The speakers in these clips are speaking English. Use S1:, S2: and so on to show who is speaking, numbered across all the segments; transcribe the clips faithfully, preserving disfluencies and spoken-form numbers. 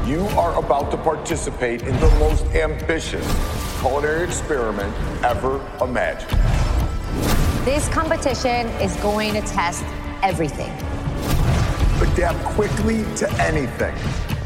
S1: You are about to participate in the most ambitious culinary experiment ever imagined.
S2: This competition is going to test everything.
S1: Adapt quickly to anything.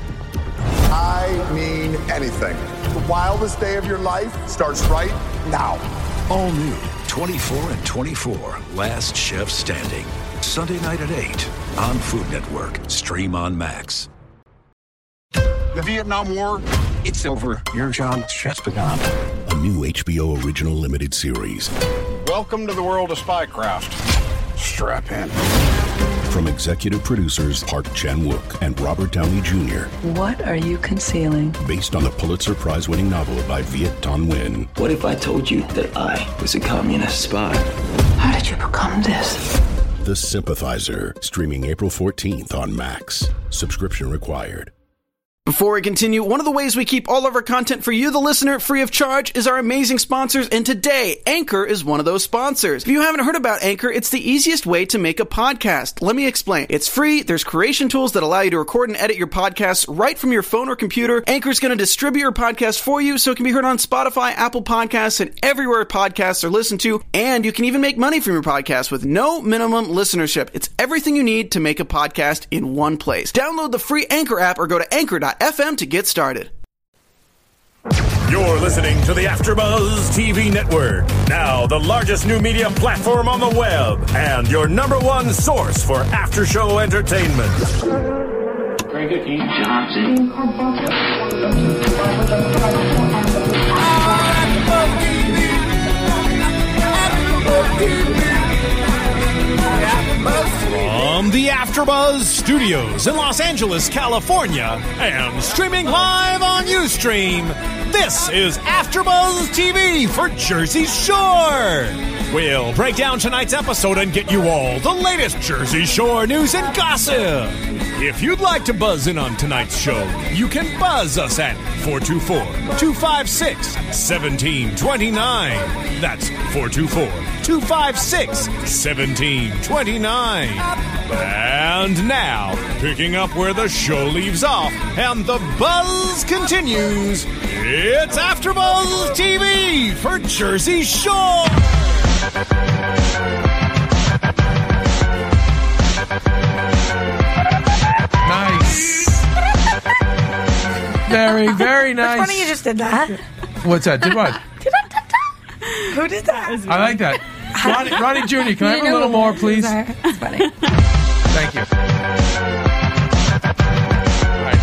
S1: I mean anything. The wildest day of your life starts right now.
S3: All new twenty-four and twenty-four, Last Chef Standing. Sunday night at eight on Food Network. Stream on Max.
S4: The Vietnam War, it's over. Your job has just begun.
S5: A new H B O original limited series.
S4: Welcome to the world of spycraft. Strap in.
S5: From executive producers Park Chan-wook and Robert Downey Junior
S6: What are you concealing?
S5: Based on the Pulitzer Prize-winning novel by Viet Thanh Nguyen.
S7: What if I told you that I was a communist spy?
S6: How did you become this?
S5: The Sympathizer, streaming April fourteenth on Max. Subscription required.
S8: Before we continue, one of the ways we keep all of our content for you, the listener, free of charge is our amazing sponsors, and today, Anchor is one of those sponsors. If you haven't heard about Anchor, it's the easiest way to make a podcast. Let me explain. It's free, there's creation tools that allow you to record and edit your podcasts right from your phone or computer. Anchor's going to distribute your podcast for you so it can be heard on Spotify, Apple Podcasts, and everywhere podcasts are listened to, and you can even make money from your podcast with no minimum listenership. It's everything you need to make a podcast in one place. Download the free Anchor app or go to anchor dot f m to get started.
S9: You're listening to the AfterBuzz T V Network, now the largest new media platform on the web, and your number one source for after-show entertainment.
S7: Very good game, Johnson.
S10: From the AfterBuzz Studios in Los Angeles, California, and streaming live on Ustream, this is AfterBuzz T V for Jersey Shore. We'll break down tonight's episode and get you all the latest Jersey Shore news and gossip. If you'd like to buzz in on tonight's show, you can buzz us at four two four, two five six, one seven two nine. That's four two four, two five six, one seven two nine. And now, picking up where the show leaves off and the buzz continues, it's AfterBuzz T V for Jersey Shore.
S11: Nice. Very, very nice.
S12: It's funny you just did that.
S11: What's that? Did what?
S12: Who did that?
S11: I like that. Ronnie, Ronnie Junior, can I have a little more, please?
S12: It's funny.
S11: Thank you. Right.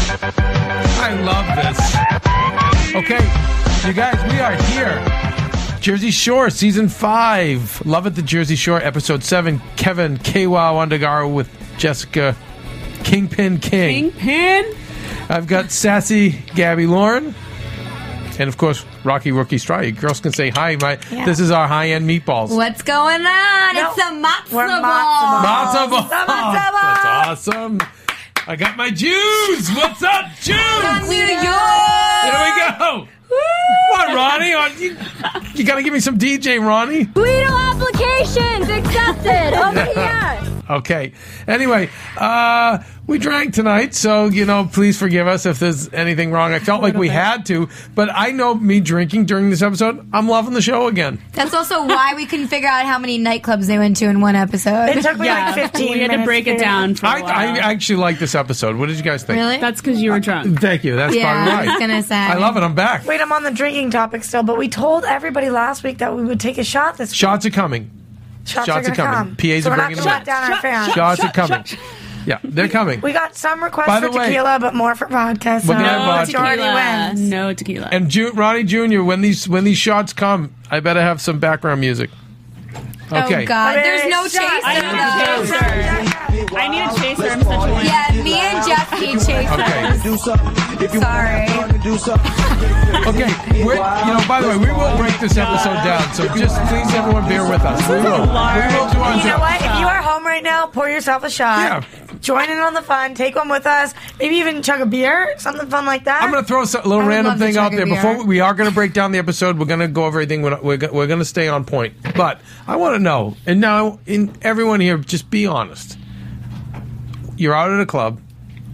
S11: I love this. Okay, you guys, we are here. Jersey Shore, Season five. Love It, the Jersey Shore, Episode seven. Kevin K W A Undergaro with Jessica Kingpin King.
S13: Kingpin?
S11: I've got sassy Gabby Lauren. And, of course, Rocky Rookie Strike. Girls can say hi. My,
S14: Yeah.
S11: This is our high-end meatballs.
S14: What's going on?
S12: No,
S14: it's a matzo
S12: we're
S14: ball.
S11: Matzo balls.
S12: Matzo balls.
S11: That's awesome. I got my Jews. What's up, Jews?
S14: From New York.
S11: There we go. What, Ronnie? Oh, you, you got to give me some D J, Ronnie.
S14: Guido applications accepted. Over here.
S11: Okay. Anyway, uh, we drank tonight, so, you know, please forgive us if there's anything wrong. I felt like we had to, but I know me drinking during this episode, I'm loving the show again.
S14: That's also why we couldn't figure out how many nightclubs they went to in one episode.
S12: It took me
S13: Yeah,
S12: like fifteen
S13: we had to
S12: minutes
S13: break it
S12: to-
S13: down for a
S11: I,
S13: while.
S11: I actually like this episode. What did you guys think?
S14: Really?
S13: That's because you were drunk.
S11: Thank you. That's
S14: Yeah,
S11: probably
S14: I
S11: right.
S14: was gonna say.
S11: I love it. I'm back.
S12: Wait, I'm on the drinking topic still, but we told everybody last week that we would take a shot this week.
S11: Shots are coming.
S12: Shots,
S11: shots
S12: are,
S11: are
S12: gonna
S11: coming.
S12: come.
S11: P As
S12: so
S11: are
S12: we're not
S11: bringing
S12: gonna
S11: them
S12: let down our fans.
S11: Shots are coming. Yeah, they're coming.
S12: We got some requests
S11: By
S12: for
S11: the way-
S12: tequila, but more for vodka. So
S11: We're gonna have vodka.
S12: majority wins.
S13: No tequila.
S11: And Ju- Ronnie Junior, when these when these shots come, I better have some background music. Okay.
S14: Oh, God. There's no
S12: Shot.
S14: chaser,
S13: I need a
S14: though.
S13: chaser. I need a chaser. I'm such a winner.
S14: Yeah, me and Jeff need chasers.
S11: Okay.
S14: Sorry.
S11: Okay. We're, you know, by the way, we will break this episode down, so just please, everyone, bear with us. We will. We will do our
S12: You know
S11: job.
S12: what? If you are home right now, pour yourself a shot.
S11: Yeah.
S12: Join in on the fun. Take one with us. Maybe even chug a beer. Something fun like that.
S11: I'm going to throw a little
S12: I would
S11: random
S12: love to
S11: thing
S12: chug
S11: out
S12: a
S11: there.
S12: beer.
S11: Before we, we are going to break down the episode, we're going to go over everything. We're, we're, we're going to stay on point. But I want to know, and now, in everyone here, just be honest. You're out at a club,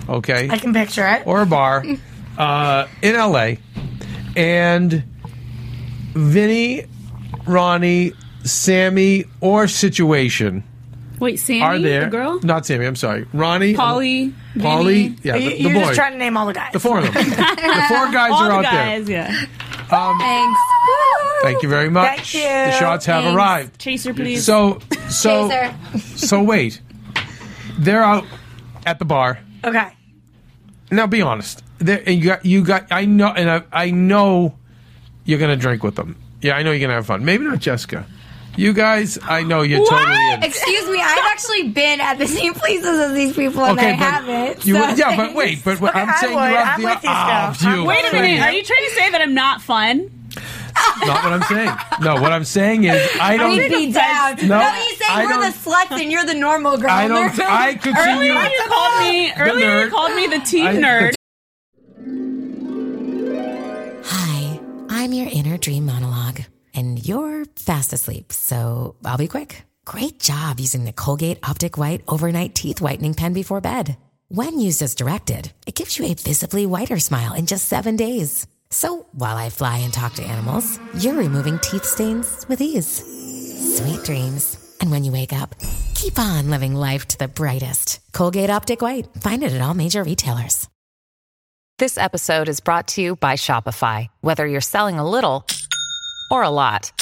S11: okay?
S12: I can picture it.
S11: Or a bar uh, in L A. And Vinny, Ronnie, Sammy, or Situation
S13: Wait, Sammy,
S11: are there.
S13: the girl?
S11: Not Sammy, I'm sorry. Ronnie.
S13: Polly,
S11: Polly.
S13: Vinny.
S11: Yeah, the, the
S12: You're
S11: boy.
S12: just trying to name all the guys.
S11: The four of them. The four guys
S13: All
S11: are
S13: the
S11: out
S13: guys,
S11: there.
S13: yeah.
S11: Um,
S14: Thanks.
S11: Thank you very much.
S12: Thank you.
S11: The shots have
S14: Thanks.
S11: arrived.
S13: Chaser, please.
S11: So, so,
S14: Chaser.
S11: so wait. They're out at the bar.
S12: Okay.
S11: Now, be honest. They're, and you got, you got. I know, and I, I know you're gonna drink with them. Yeah, I know you're gonna have fun. Maybe not Jessica. You guys, I know you're
S14: What?
S11: totally in.
S14: Excuse me, I've actually been at the same places as these people, and I
S11: but
S14: haven't.
S11: You,
S14: so
S11: yeah, but wait, but
S12: Okay,
S11: I'm
S12: I
S11: saying
S12: would.
S11: you have
S12: I'm
S11: the.
S12: with you
S11: oh,
S12: still.
S11: you.
S13: Wait a minute. Are you trying to say that I'm not fun?
S11: Not what I'm saying. No, what I'm saying is I don't.
S14: We'd be down.
S11: No,
S14: No, he's saying
S11: I
S14: we're
S11: don't-
S14: the sluts and you're the normal girl.
S11: I don't. I could see
S13: Earlier
S11: you.
S13: you called me. Earlier you
S11: nerd.
S13: called me the teen
S11: I-
S13: nerd.
S15: Hi, I'm your inner dream monologue, and you're fast asleep, so I'll be quick. Great job using the Colgate Optic White Overnight Teeth Whitening Pen before bed. When used as directed, it gives you a visibly whiter smile in just seven days. So while I fly and talk to animals, you're removing teeth stains with ease. Sweet dreams. And when you wake up, keep on living life to the brightest. Colgate Optic White. Find it at all major retailers.
S16: This episode is brought to you by Shopify. Whether you're selling a little or a lot,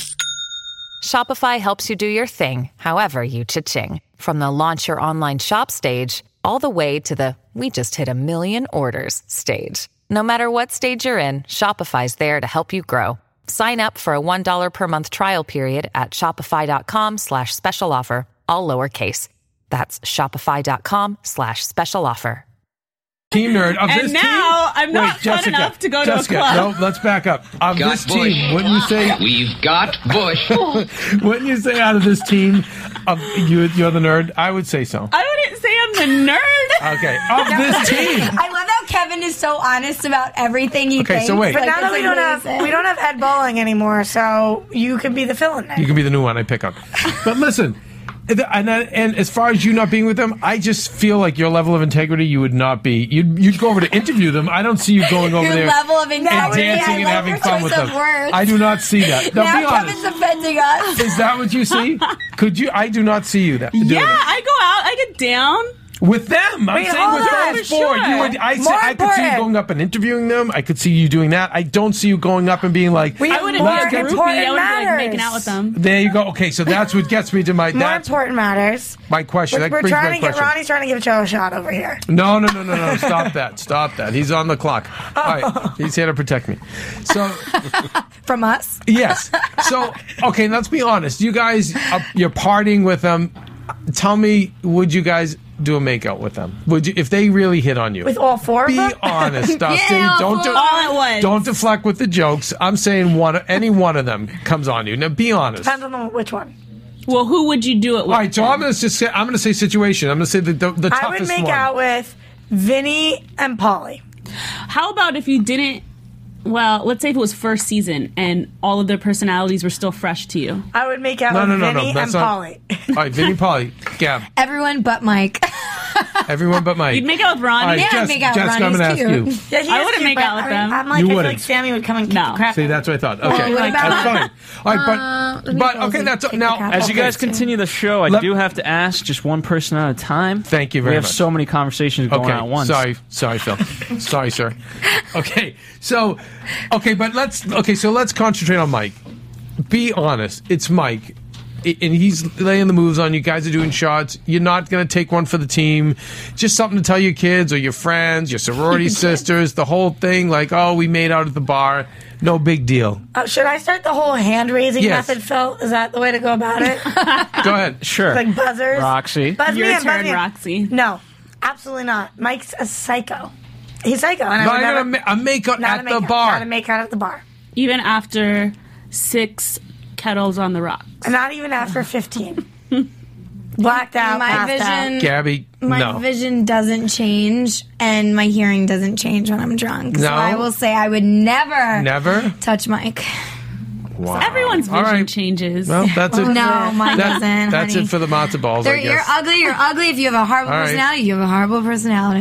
S16: Shopify helps you do your thing, however you cha-ching. From the launch your online shop stage, all the way to the we just hit a million orders stage. No matter what stage you're in, Shopify's there to help you grow. Sign up for a one dollar per month trial period at shopify.com slash special offer, all lowercase. That's shopify.com slash special offer.
S11: Team nerd of
S13: And
S11: this
S13: now
S11: team.
S13: I'm not
S11: Wait,
S13: fun
S11: Jessica,
S13: enough to go to a
S11: Jessica,
S13: club.
S11: No, let's back up. Of
S17: Got
S11: this
S17: Bush.
S11: team, wouldn't you say?
S17: We've got Bush.
S11: Wouldn't you say out of this team, of you, you're the nerd? I would say so.
S13: I wouldn't say I'm the nerd.
S11: Okay, of this team.
S14: I love how Kevin is so honest about everything he
S11: Okay,
S14: thinks.
S11: so wait.
S12: But
S14: Like,
S12: now that
S14: it's
S12: we don't have
S14: amazing.
S12: we don't have Ed Bowling anymore, so you could be the fill-in.
S11: You can be the new one I pick up. But listen, and, and as far as you not being with them, I just feel like your level of integrity, you would not be. You'd, you'd go over to interview them. I don't see you going over
S14: Your
S11: there
S14: level of
S11: and
S14: integrity,
S11: dancing
S14: I
S11: and
S14: love
S11: having
S14: your
S11: fun
S14: choice
S11: with
S14: of
S11: them.
S14: words.
S11: I do not see that. Now,
S14: Now
S11: be honest.
S14: Kevin's offending us.
S11: Is that what you see? Could you? I do not see you that. doing
S13: Yeah,
S11: it.
S13: I go out. I get down.
S11: With them, I'm
S12: Wait,
S11: saying with
S12: hold on.
S11: those
S13: For
S11: four.
S13: sure.
S11: You would, I, say,
S12: More
S11: I could see you
S12: important.
S11: going up and interviewing them. I could see you doing that. I don't see you going up and being like,
S12: We
S13: I
S12: have
S13: wouldn't
S12: more
S13: be a
S11: let's get
S13: groupie.
S11: to-
S12: important
S13: I wouldn't be like
S12: matters.
S13: making out with them.
S11: there you go. Okay, so that's what gets me to my.
S12: More
S11: That's
S12: important matters.
S11: my question.
S12: We're,
S11: that
S12: we're
S11: brings
S12: trying
S11: my
S12: to get
S11: question.
S12: Ronnie's trying to give Joe a shot over here.
S11: No, no, no, no, no. Stop that. Stop that. He's on the clock. All right. He's here to protect me. So,
S14: From us.
S11: yes. So, okay, let's be honest. You guys, uh, you're partying with them. Tell me, would you guys do a makeout with them? Would you, if they really hit on you?
S12: With all four of
S11: Be
S12: them?
S11: honest, Dustin.
S14: Yeah,
S11: don't do,
S13: all at once.
S11: Don't deflect with the jokes. I'm saying one, any one of them comes on you. Now, be honest.
S12: Depends on the, which one.
S13: Well, who would you do it with?
S11: All right, so I'm going to just say, I'm going to say situation. I'm going to say the the, the toughest
S12: I would make
S11: one.
S12: out with Vinny and Polly.
S13: How about if you didn't? Well, let's say if it was first season and all of their personalities were still fresh to you.
S12: I would make out
S11: No,
S12: with
S11: no, no,
S12: Vinny
S11: no. That's
S12: and
S11: not.
S12: Polly.
S11: All right, Vinny, Polly, Gab,
S14: Everyone but Mike.
S11: everyone but Mike.
S13: You'd make out with Ronnie.
S11: All right,
S14: Yeah, I'd
S11: Jess,
S14: make out with
S11: Jessica, I'm
S14: Ronnie.
S11: going to ask
S14: He's
S11: you.
S12: Yeah, he
S13: I
S12: is
S13: wouldn't
S12: cute,
S13: make
S12: but
S13: out with
S12: I
S13: them.
S12: mean, I'm like,
S11: You
S12: I feel
S11: wouldn't.
S12: like Sammy would come and kick
S13: No.
S12: the crap.
S11: See, that's what I thought. Okay,
S12: what about-
S11: that's fine. All right, but
S14: Uh, let me
S11: but
S14: go
S11: okay,
S14: and
S11: that's
S14: take the
S11: now.
S14: cap
S18: As
S11: okay.
S18: you guys continue the show, I
S11: Let-
S18: do have to ask just one person at a time.
S11: Thank you very
S18: We have
S11: much.
S18: so many conversations going
S11: Okay,
S18: on at once.
S11: sorry, sorry, Phil. Sorry, sir. Okay, so okay, but let's okay, so let's concentrate on Mike. Be honest, it's Mike. I- And he's laying the moves on you. Guys are doing shots. You're not going to take one for the team. Just something to tell your kids or your friends, your sorority sisters, the whole thing. Like, oh, we made out at the bar. No big deal.
S12: Uh, should I start the whole hand raising
S11: Yes.
S12: method, Phil? Is that the way to go about it?
S11: Go ahead.
S18: Sure.
S12: Like buzzers?
S18: Roxy.
S12: Buzz me
S13: Your
S12: in, buzz
S13: turn,
S12: me in.
S13: Roxy.
S12: No, absolutely not. Mike's a psycho. He's psycho. And I
S11: Not
S12: would
S11: even
S12: never,
S11: a, ma- a makeout
S12: not
S11: at
S12: a
S11: the
S12: make
S11: bar.
S12: Not a make out at the bar.
S13: Even after six kettles on the rocks.
S12: Not even after fifteen. Blacked out.
S14: My
S12: passed out.
S14: vision-
S11: Gabby,
S14: My
S11: no.
S14: vision doesn't change, and my hearing doesn't change when I'm drunk. So
S11: No?
S14: I will say I would never,
S11: Never?
S14: touch Mike.
S11: Wow.
S13: Everyone's
S11: All
S13: vision
S11: right.
S13: changes.
S11: Well, that's it.
S14: No, mine
S11: That-
S14: doesn't.
S11: That's
S14: honey.
S11: it for the matzo balls,
S14: They're,
S11: I
S14: you're
S11: guess.
S14: ugly. You're ugly. If you have a horrible
S11: All right.
S14: personality, you have a horrible personality.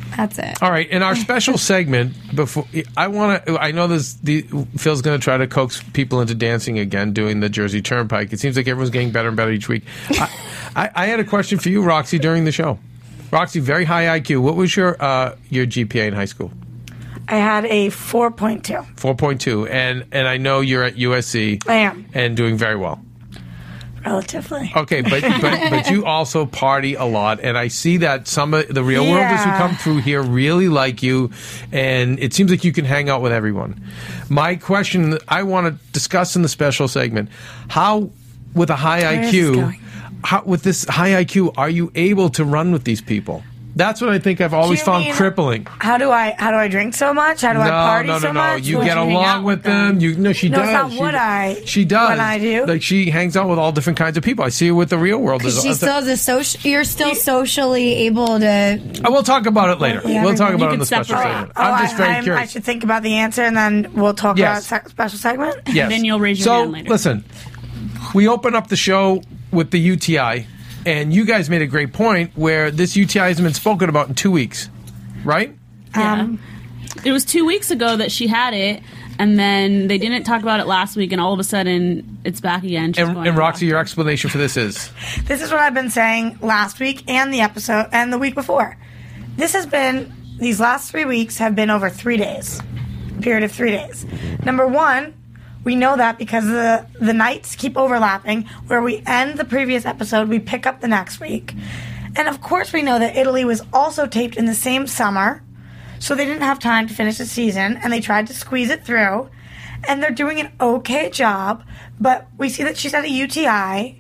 S14: That's it.
S11: All right, in our special segment, before I want to, I know this. The, Phil's going to try to coax people into dancing again, doing the Jersey Turnpike. It seems like everyone's getting better and better each week. I, I, I had a question for you, Roxy, during the show. Roxy, very high I Q. What was your uh, your G P A in high school?
S12: I had a four point two.
S11: four point two, and and I know you're at U S C.
S12: I am.
S11: And doing very well.
S12: Relatively.
S11: Okay, but, but but you also party a lot, and I see that some of the real worlders who
S12: Yeah.
S11: come through here really like you, and it seems like you can hang out with everyone. My question that I want to discuss in the special segment, how, with a high
S12: Where is
S11: I
S12: this
S11: Q,
S12: going?
S11: how, with this high I Q, are you able to run with these people? That's what I think I've always
S12: Do you
S11: found
S12: mean-
S11: crippling.
S12: How do I how do I drink so much? How do I
S11: no,
S12: party
S11: no, no,
S12: so
S11: no.
S12: much?
S11: You
S12: Would
S11: get
S12: hang
S11: along
S12: out
S11: with them. You no, she
S12: No,
S11: does.
S12: it's not
S11: she,
S12: what I-
S11: She does.
S12: what I do.
S11: Like she hangs out with all different kinds of people. I see her with the real world.
S14: Because she still has a social. You're still socially able to.
S11: Uh, we'll talk about it later.
S14: Yeah,
S11: we'll talk
S14: everyone.
S11: about
S14: You
S11: it in
S14: can
S11: the special
S14: separate.
S11: segment.
S12: Oh,
S11: I'm just
S12: I,
S11: very
S12: I'm-
S11: curious.
S12: I should think about the answer, and then we'll talk
S11: Yes.
S12: about a special segment.
S11: Yes.
S13: Then you'll raise your
S11: so,
S13: hand later.
S11: listen, we open up the show with the U T I, and you guys made a great point where this U T I hasn't been spoken about in two weeks, right?
S13: Yeah. It was two weeks ago that she had it, and then they didn't talk about it last week, and all of a sudden it's back again. She's
S11: And,
S13: going
S11: and
S13: off.
S11: Roxy, your explanation for this is?
S12: This is what I've been saying last week and the episode and the week before. This has been these last three weeks have been over three days, period of three days. Number one, we know that because the the nights keep overlapping. Where we end the previous episode, we pick up the next week, and of course we know that Italy was also taped in the same summer. So they didn't have time to finish the season, and they tried to squeeze it through. And they're doing an okay job, but we see that she's had a U T I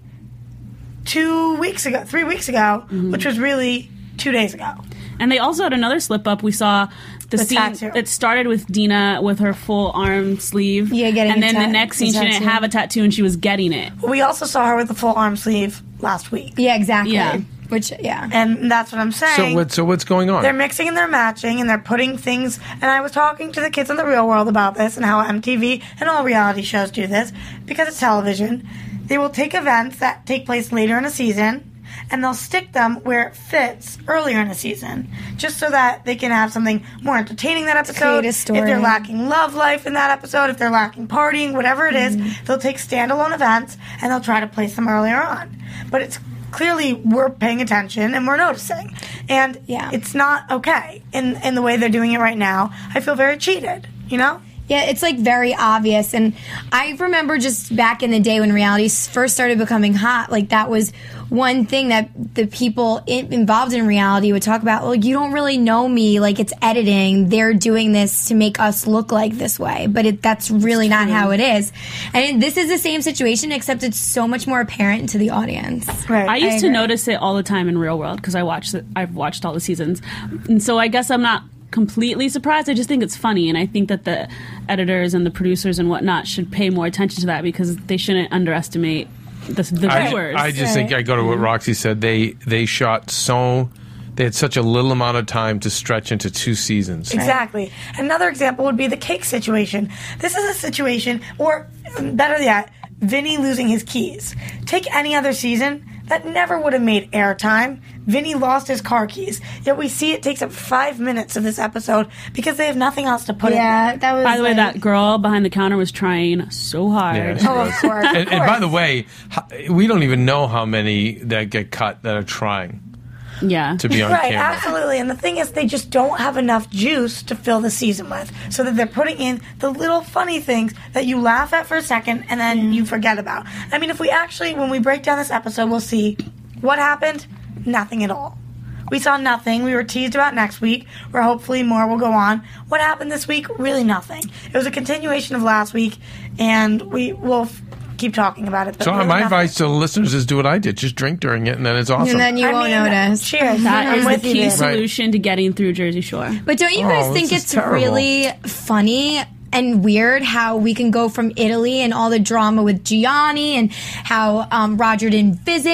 S12: two weeks ago, three weeks ago,
S13: Mm-hmm.
S12: which was really two days ago.
S13: And they also had another slip up. We saw the,
S12: The
S13: scene
S12: tattoo.
S13: that started with Dina with her full arm sleeve.
S14: Yeah, getting
S13: And
S14: a
S13: then
S14: tat-
S13: the next scene,
S14: a
S13: she didn't
S14: tattoo.
S13: have a tattoo and she was getting it.
S12: We also saw her with the full arm sleeve last week.
S14: Yeah, exactly.
S13: Yeah.
S14: Which, yeah.
S12: And that's what I'm
S11: So,
S12: saying.
S11: what, so what's going on?
S12: They're mixing and they're matching and they're putting things. And I was talking to the kids in the real world about this and how M T V and all reality shows do this because it's television. They will take events that take place later in a season and they'll stick them where it fits earlier in a season, just so that they can have something more entertaining that episode.
S14: create a story.
S12: If they're lacking love life in that episode, if they're lacking partying, whatever it is,
S14: Mm-hmm.
S12: they'll take standalone events and they'll try to place them earlier on. But it's clearly we're paying attention and we're noticing, and
S14: Yeah.
S12: it's not okay in in the way they're doing it right now. I feel very cheated. You know.
S14: Yeah, it's like very obvious. And I remember just back in the day when reality s- first started becoming hot, like that was one thing that the people in, involved in reality would talk about. Well, you don't really know me. Like it's editing. They're doing this to make us look like this way. But it, that's really not how it is. And this is the same situation, except it's so much more apparent to the audience.
S12: Right.
S13: I used to
S14: agree.
S13: notice it all the time in Real World because I watched it, I've watched all the seasons, and so I guess I'm not completely surprised. I just think it's funny, and I think that the editors and the producers and whatnot should pay more attention to that because they shouldn't underestimate the, the
S11: I,
S13: viewers.
S11: I just think I go to what Roxy said. They they shot so they had such a little amount of time to stretch into two seasons.
S12: Exactly. Another example would be the cake situation. This is a situation, or better yet, Vinny losing his keys. Take any other season, that never would have made airtime. Vinny lost his car keys. Yet we see it takes up five minutes of this episode because they have nothing else to put
S14: Yeah,
S12: in.
S14: that was.
S13: By the way,
S14: like-
S13: that girl behind the counter was trying so hard.
S11: Yeah, she
S12: Oh, of
S11: was.
S12: course.
S11: And, and by the way, h- we don't even know how many that get cut that are trying
S13: Yeah.
S11: to be on
S12: Right,
S11: camera.
S12: absolutely. And the thing is, they just don't have enough juice to fill the season with. So that they're putting in the little funny things that you laugh at for a second and then you forget about. I mean, if we actually, when we break down this episode, we'll see what happened. Nothing at all. We saw nothing. We were teased about next week, where hopefully more will go on. What happened this week? Really nothing. It was a continuation of last week, and we will f- keep talking about it. But
S11: So
S12: really
S11: my
S12: nothing.
S11: advice to the listeners is do what I did. Just drink during it, and then it's awesome.
S14: And then you
S12: I
S14: won't
S12: mean,
S14: notice.
S12: Cheers.
S13: That
S12: I'm
S13: is the
S12: with you
S13: key
S12: there.
S13: solution to getting through Jersey Shore.
S14: But don't you
S11: Oh,
S14: guys
S11: this
S14: think
S11: is
S14: it's
S11: terrible.
S14: really funny and weird how we can go from Italy and all the drama with Gianni and how um, Roger didn't visit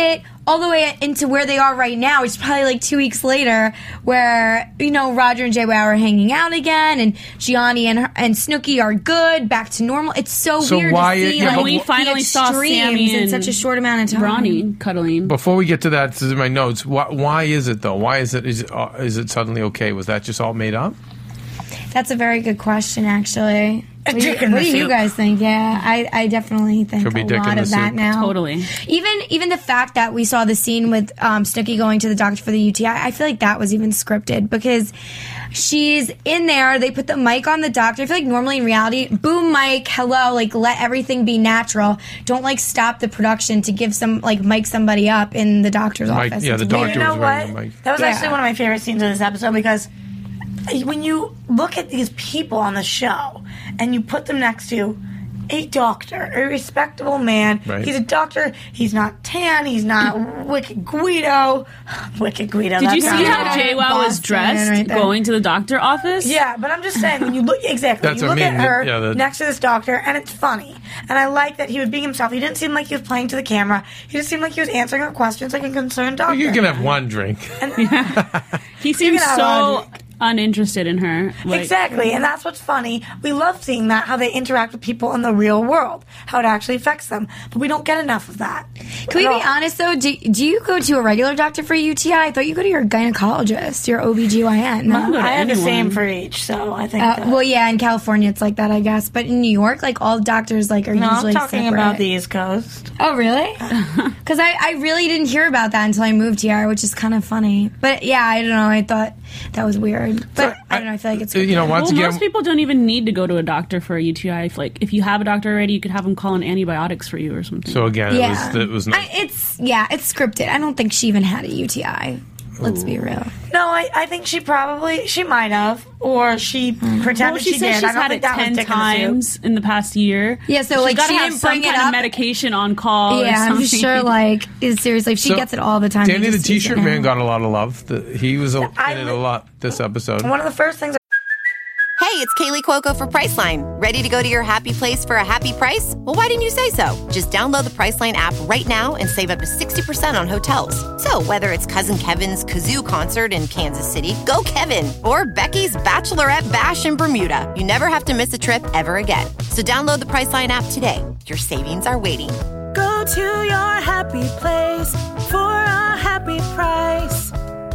S14: all the way into where they are right now, which is probably like two weeks later, where, you know, Roger and J W are hanging out again, and Gianni and her, and Snooki are good, back to normal. It's so,
S11: So
S14: weird
S11: why
S14: to
S11: it-
S14: see
S11: yeah,
S14: like,
S11: but
S13: we
S14: the
S13: finally saw
S14: extremes
S13: Sammy
S14: in
S13: and
S14: such a short amount of time.
S13: Ronnie cuddling.
S11: Before we get to that, this is in my notes. Why, why is it though? Why is it is it, uh, is it suddenly okay? Was that just all made up?
S14: That's a very good question, actually. What do, you,
S12: Dick in
S14: what
S12: the
S14: do you
S12: soup.
S14: guys think? Yeah, I, I definitely think
S11: Could be
S14: a
S11: dick in
S14: lot
S11: the
S14: of that
S11: soup.
S14: now.
S13: Totally.
S14: Even even the fact that we saw the scene with um, Snooki going to the doctor for the U T I, I feel like that was even scripted because she's in there. They put the mic on the doctor. I feel like normally in reality, boom mic, hello, like let everything be natural. Don't like stop the production to give some like mic somebody up in the doctor's
S11: Mike-
S14: office.
S11: yeah,
S14: It's
S11: the
S14: weird.
S11: doctor
S12: You know
S11: was wearing
S12: what?
S11: the mic.
S12: That was
S14: Yeah.
S12: actually one of my favorite scenes of this episode because when you look at these people on the show and you put them next to a doctor, a respectable man.
S13: Right.
S12: He's a doctor. He's not tan. He's not Wicked Guido. Wicked Guido.
S13: Did you
S12: that's
S13: see
S12: not
S13: how
S12: right.
S13: J W was dressed
S12: right there.
S13: going to the doctor office?
S12: Yeah, but I'm just saying when you look exactly,
S11: That's
S12: you
S11: what
S12: look
S11: I mean,
S12: at her
S11: yeah, the-
S12: next to this doctor, and it's funny. And I like that he was being himself. He didn't seem like he was playing to the camera. He just seemed like he was answering her questions like a concerned doctor.
S11: You can have one drink.
S13: He seems
S12: can have
S13: so
S12: logic.
S13: uninterested in her. Like,
S12: Exactly, and that's what's funny. We love seeing that, how they interact with people in the real world, how it actually affects them. But we don't get enough of that.
S14: Can we be honest though? Do, do you go to a regular doctor for a U T I? I thought you go to your gynecologist, your O B G Y N. No?
S12: I have the same for each, so I think.
S14: Uh,
S12: that-
S14: well, yeah, in California it's like that, I guess. But in New York, like all doctors, like are
S12: no, I'm
S14: usually
S12: talking
S14: separate.
S12: about the East Coast.
S14: Oh, really? Because I, I really didn't hear about that until I moved here, which is kind of funny. But yeah, I don't know. I thought that was weird. But I don't know. I feel like it's
S11: You know, once
S13: well,
S11: again,
S13: most people don't even need to go to a doctor for a U T I. If, like, if you have a doctor already, you could have them call in antibiotics for you or something.
S11: so again,
S14: Yeah.
S11: it was it was not.
S14: I, it's yeah, it's scripted. I don't think she even had a U T I. Let's be real.
S12: No, I, I think she probably she might have, or she pretended
S13: Well, she,
S12: she
S13: said
S12: did.
S13: she's
S12: I don't
S13: had
S12: think
S13: it
S12: that was
S13: ten
S12: dick in the soup.
S13: times in the past year.
S14: Yeah, so,
S13: She's
S14: like,
S13: gotta
S14: she
S13: have
S14: didn't
S13: some
S14: bring it
S13: kind of
S14: up.
S13: medication on call. or
S14: Yeah, I'm
S13: something.
S14: just sure. Like, seriously, if she
S11: So,
S14: gets it all the time. they
S11: Danny the
S14: just use it
S11: T-shirt
S14: now.
S11: man got a lot of love. The, he was a,
S12: I
S11: in it a
S12: li-
S11: lot this episode.
S12: One of the first things.
S17: Hey, it's Kaylee Cuoco for Priceline. Ready to go to your happy place for a happy price? Well, why didn't you say so? Just download the Priceline app right now and save up to sixty percent on hotels. So whether it's Cousin Kevin's Kazoo Concert in Kansas City, go Kevin, or Becky's Bachelorette Bash in Bermuda, you never have to miss a trip ever again. So download the Priceline app today. Your savings are waiting.
S19: Go to your happy place for a happy price.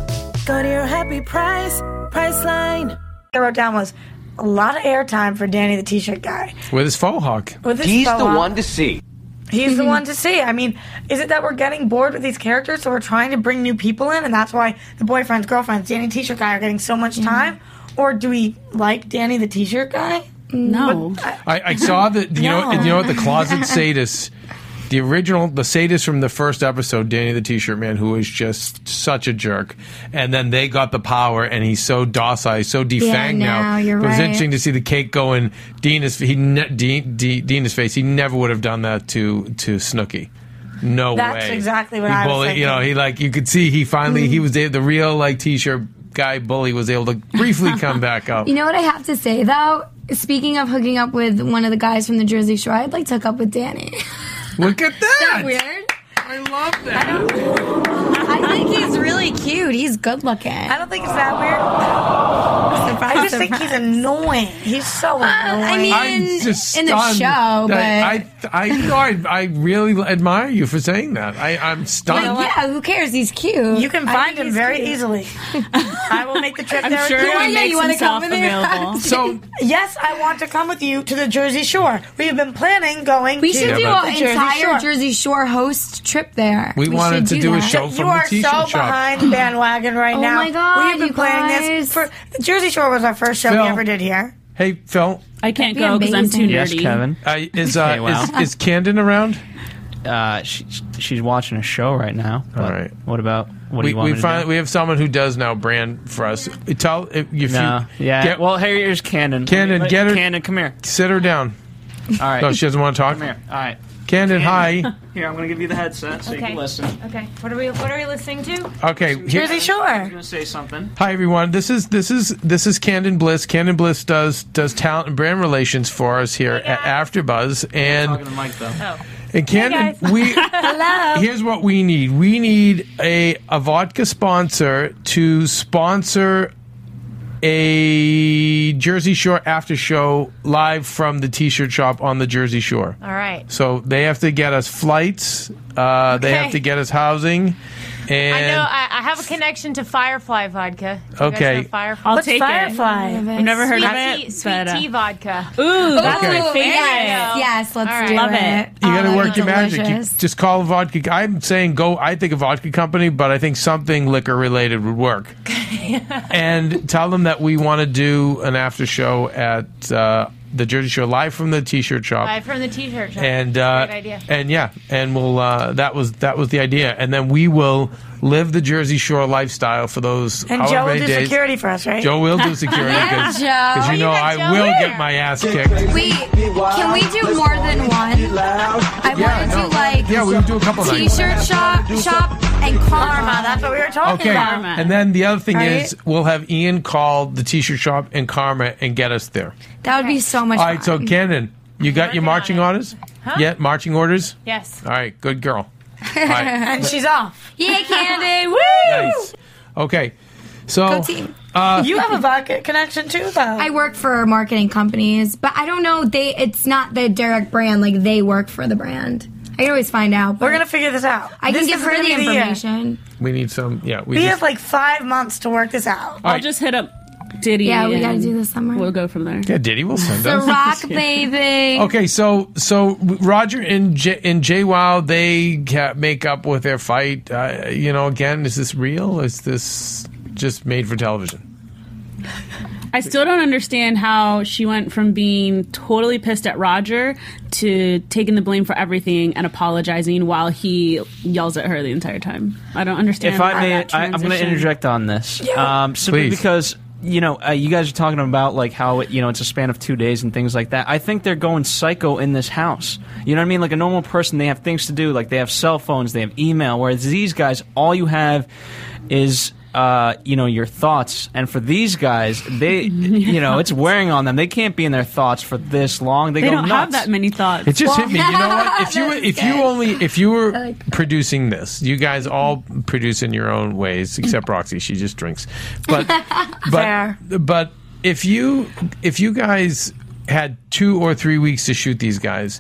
S19: Go to your happy price, Priceline.
S12: I wrote down was a lot of airtime for Danny the T-shirt guy.
S11: With his faux hawk.
S12: With his
S20: He's
S12: faux
S20: the
S12: hawk.
S20: one to see.
S12: He's the one to see. I mean, is it that we're getting bored with these characters, so we're trying to bring new people in, and that's why the boyfriends, girlfriends, Danny T-shirt guy are getting so much time? Or do we like Danny the T-shirt guy?
S13: No.
S11: I, I saw that. You know,
S12: No.
S11: you know what the closet sadist, the original, the sadist from the first episode, Danny the T-shirt man, who was just such a jerk, and then they got the power, and he's so docile, he's so defanged
S14: now,
S11: now.
S14: you're
S11: it was
S14: right.
S11: interesting to see the cake go in Dina's. He ne- Dean, D, Dina's face. He never would have done that to to Snooki. No
S12: That's
S11: way.
S12: exactly what
S11: he
S12: I was
S11: bullied, You know,
S12: thinking.
S11: he like you could see he finally he was a- the real like T-shirt guy bully was able to briefly come back up.
S14: You know what I have to say though? Speaking of hooking up with one of the guys from the Jersey Shore, I'd like to hook up with Danny.
S11: Look at that.
S14: Is that weird?
S11: I love that.
S14: I think he's really cute. He's good looking.
S12: I don't think it's that weird.
S14: Surprise,
S12: I just think
S14: surprise.
S12: he's annoying. He's so annoying.
S14: I mean,
S11: I'm just
S14: in the
S11: stunned
S14: show,
S11: that
S14: but-
S11: I, I, no, I, I really admire you for saying that. I, I'm stunned.
S14: Well, yeah, who cares? He's cute.
S12: You can
S14: I
S12: find
S14: think
S12: him
S14: he's
S12: very
S14: cute.
S12: easily. I will make the trip
S13: I'm
S12: there.
S13: sure
S12: with you.
S13: he
S14: yeah,
S13: makes
S14: you wanna
S13: himself
S14: come with me?
S13: available.
S11: So,
S12: Yes, I want to come with you to the Jersey Shore. We have been planning going
S14: We
S12: to
S14: should
S11: Yeah,
S14: do
S11: but-
S14: an
S12: the Jersey
S14: entire
S12: Shore.
S14: Jersey Shore host trip there.
S11: We wanted
S14: should
S11: to do a
S14: that.
S11: show
S12: You
S11: from
S12: are
S11: the T-shirt
S12: so
S11: shop.
S12: behind the bandwagon right
S14: Oh
S12: now.
S14: my God,
S12: we have been
S14: you
S12: planning
S14: guys.
S12: this for the Jersey Shore was our first show
S11: Phil.
S12: we ever did here.
S11: Hey, Phil,
S13: I can't
S14: That'd be
S13: go because I'm too
S14: amazing.
S13: nerdy.
S18: Yes, Kevin.
S11: uh, is, uh,
S18: Okay, wow.
S11: is is Camden around?
S18: Uh, she, she's watching a show right now.
S11: All
S18: but
S11: right.
S18: What about what do
S11: we
S18: you want
S11: we
S18: me to
S11: find
S18: do?
S11: we have someone who does now brand for us. Tell if, if
S18: No.
S11: you
S18: Yeah.
S11: get,
S18: well, here, here's Candon.
S11: Camden,
S18: Let-
S11: get her.
S18: Candon, come here.
S11: Sit her down.
S18: All right.
S11: No, she doesn't want to talk.
S18: Come here. All right.
S11: Camden, hi.
S18: Here, I'm going to give you the headset so you
S21: Okay.
S18: can listen.
S21: Okay. What are we What are we listening to?
S11: Okay. here-
S12: Jersey
S18: I'm
S12: Shore.
S18: going to say something.
S11: Hi everyone. This is this is this is Camden Bliss. Camden Bliss does does talent and brand relations for us here at AfterBuzz, and
S18: Talking to Mike though.
S21: Oh.
S11: And Cannon, we
S12: Hello.
S11: here's what we need. We need a a vodka sponsor to sponsor a Jersey Shore after show live from the T-shirt shop on the Jersey Shore.
S21: All right.
S11: So they have to get us flights. Uh, They
S21: Okay.
S11: have to get us housing. And
S21: I know. I, I have a connection to Firefly vodka. You guys
S11: Okay.
S21: know Firefly.
S13: I'll
S21: What's
S13: take
S21: Firefly?
S13: it. I've never heard
S21: sweet
S13: of it.
S21: Tea, sweet
S13: but, uh,
S21: tea vodka.
S13: Ooh, that's
S11: Okay.
S13: my favorite.
S14: Yes, yes, let's
S21: All right.
S14: do
S13: Love
S14: it.
S13: it.
S11: You got to
S14: Oh,
S11: work your magic. You
S14: delicious.
S11: just call a vodka. I'm saying go. I think a vodka company, but I think something liquor related would work. And tell them that we want to do an after show at uh, the Jersey Shore live from the T-shirt shop.
S21: Live from the T-shirt shop.
S11: And uh,
S21: Great idea.
S11: and yeah, and we'll. Uh, that was that was the idea, and then we will live the Jersey Shore lifestyle for those.
S12: And
S11: however
S12: Joe will
S11: many
S12: do
S11: days.
S12: security for us, right?
S11: Joe will do security
S14: Yeah,
S11: because
S14: Joe.
S11: you know I will get my ass kicked.
S14: Wait, can we do more than one? I
S11: Yeah,
S14: want to
S11: no.
S14: do like
S11: Yeah, we would do a couple nights.
S14: T-shirt shop, shop, and karma.
S12: That's what we were talking
S11: Okay,
S12: about.
S11: and then the other thing
S14: Right?
S11: is we'll have Ian call the T-shirt shop in Karma and get us there.
S14: That would be so much
S11: All
S14: fun.
S11: right, so Cannon, you got your marching orders?
S21: Huh?
S11: Yeah, marching orders?
S21: Yes.
S11: All right, good girl.
S12: And she's off.
S14: Yeah, Candy. Woo!
S11: Nice. Okay, so
S14: Go team.
S11: Uh,
S12: You have a vodka connection too, though.
S14: I work for marketing companies, but I don't know. They it's not the direct brand. Like they work for the brand. I can always find out.
S12: We're gonna figure this out.
S14: I
S12: This
S14: can give
S12: is
S14: her
S12: gonna
S14: the
S12: be the year.
S14: information.
S11: we need some. Yeah, we
S12: We
S11: just,
S12: have like five months to work this out.
S13: I'll just hit up Diddy.
S14: Yeah, we gotta
S13: and
S14: do this summer.
S13: We'll go from there.
S11: yeah, Diddy will send
S14: The
S11: us.
S14: Rock baby.
S11: Okay, so so Roger and J, and JWoww, they ca- make up with their fight. Uh, you know, again, is this real? Is this just made for television?
S13: I still don't understand how she went from being totally pissed at Roger to taking the blame for everything and apologizing while he yells at her the entire time. I don't understand.
S18: If I may,
S13: that
S18: I, I'm going to
S13: transition.
S18: interject on this. Um, simply
S11: Please.
S18: because, you know, uh, you guys are talking about, like, how, it, you know, it's a span of two days and things like that. I think they're going psycho in this house. You know what I mean? Like, a normal person, they have things to do. Like, they have cell phones, they have email, whereas these guys, all you have is... Uh, you know, your thoughts, and for these guys, they, you know, it's wearing on them. They can't be in their thoughts for this long. They,
S13: They
S18: go
S13: don't
S18: nuts.
S13: have that many thoughts.
S11: It just
S14: Well-
S11: hit me. You know what? If you were, if you only if you were
S14: like that.
S11: producing this, you guys all produce in your own ways, except Roxy. She just drinks. But
S12: Fair.
S11: but but if you if you guys had two or three weeks to shoot these guys,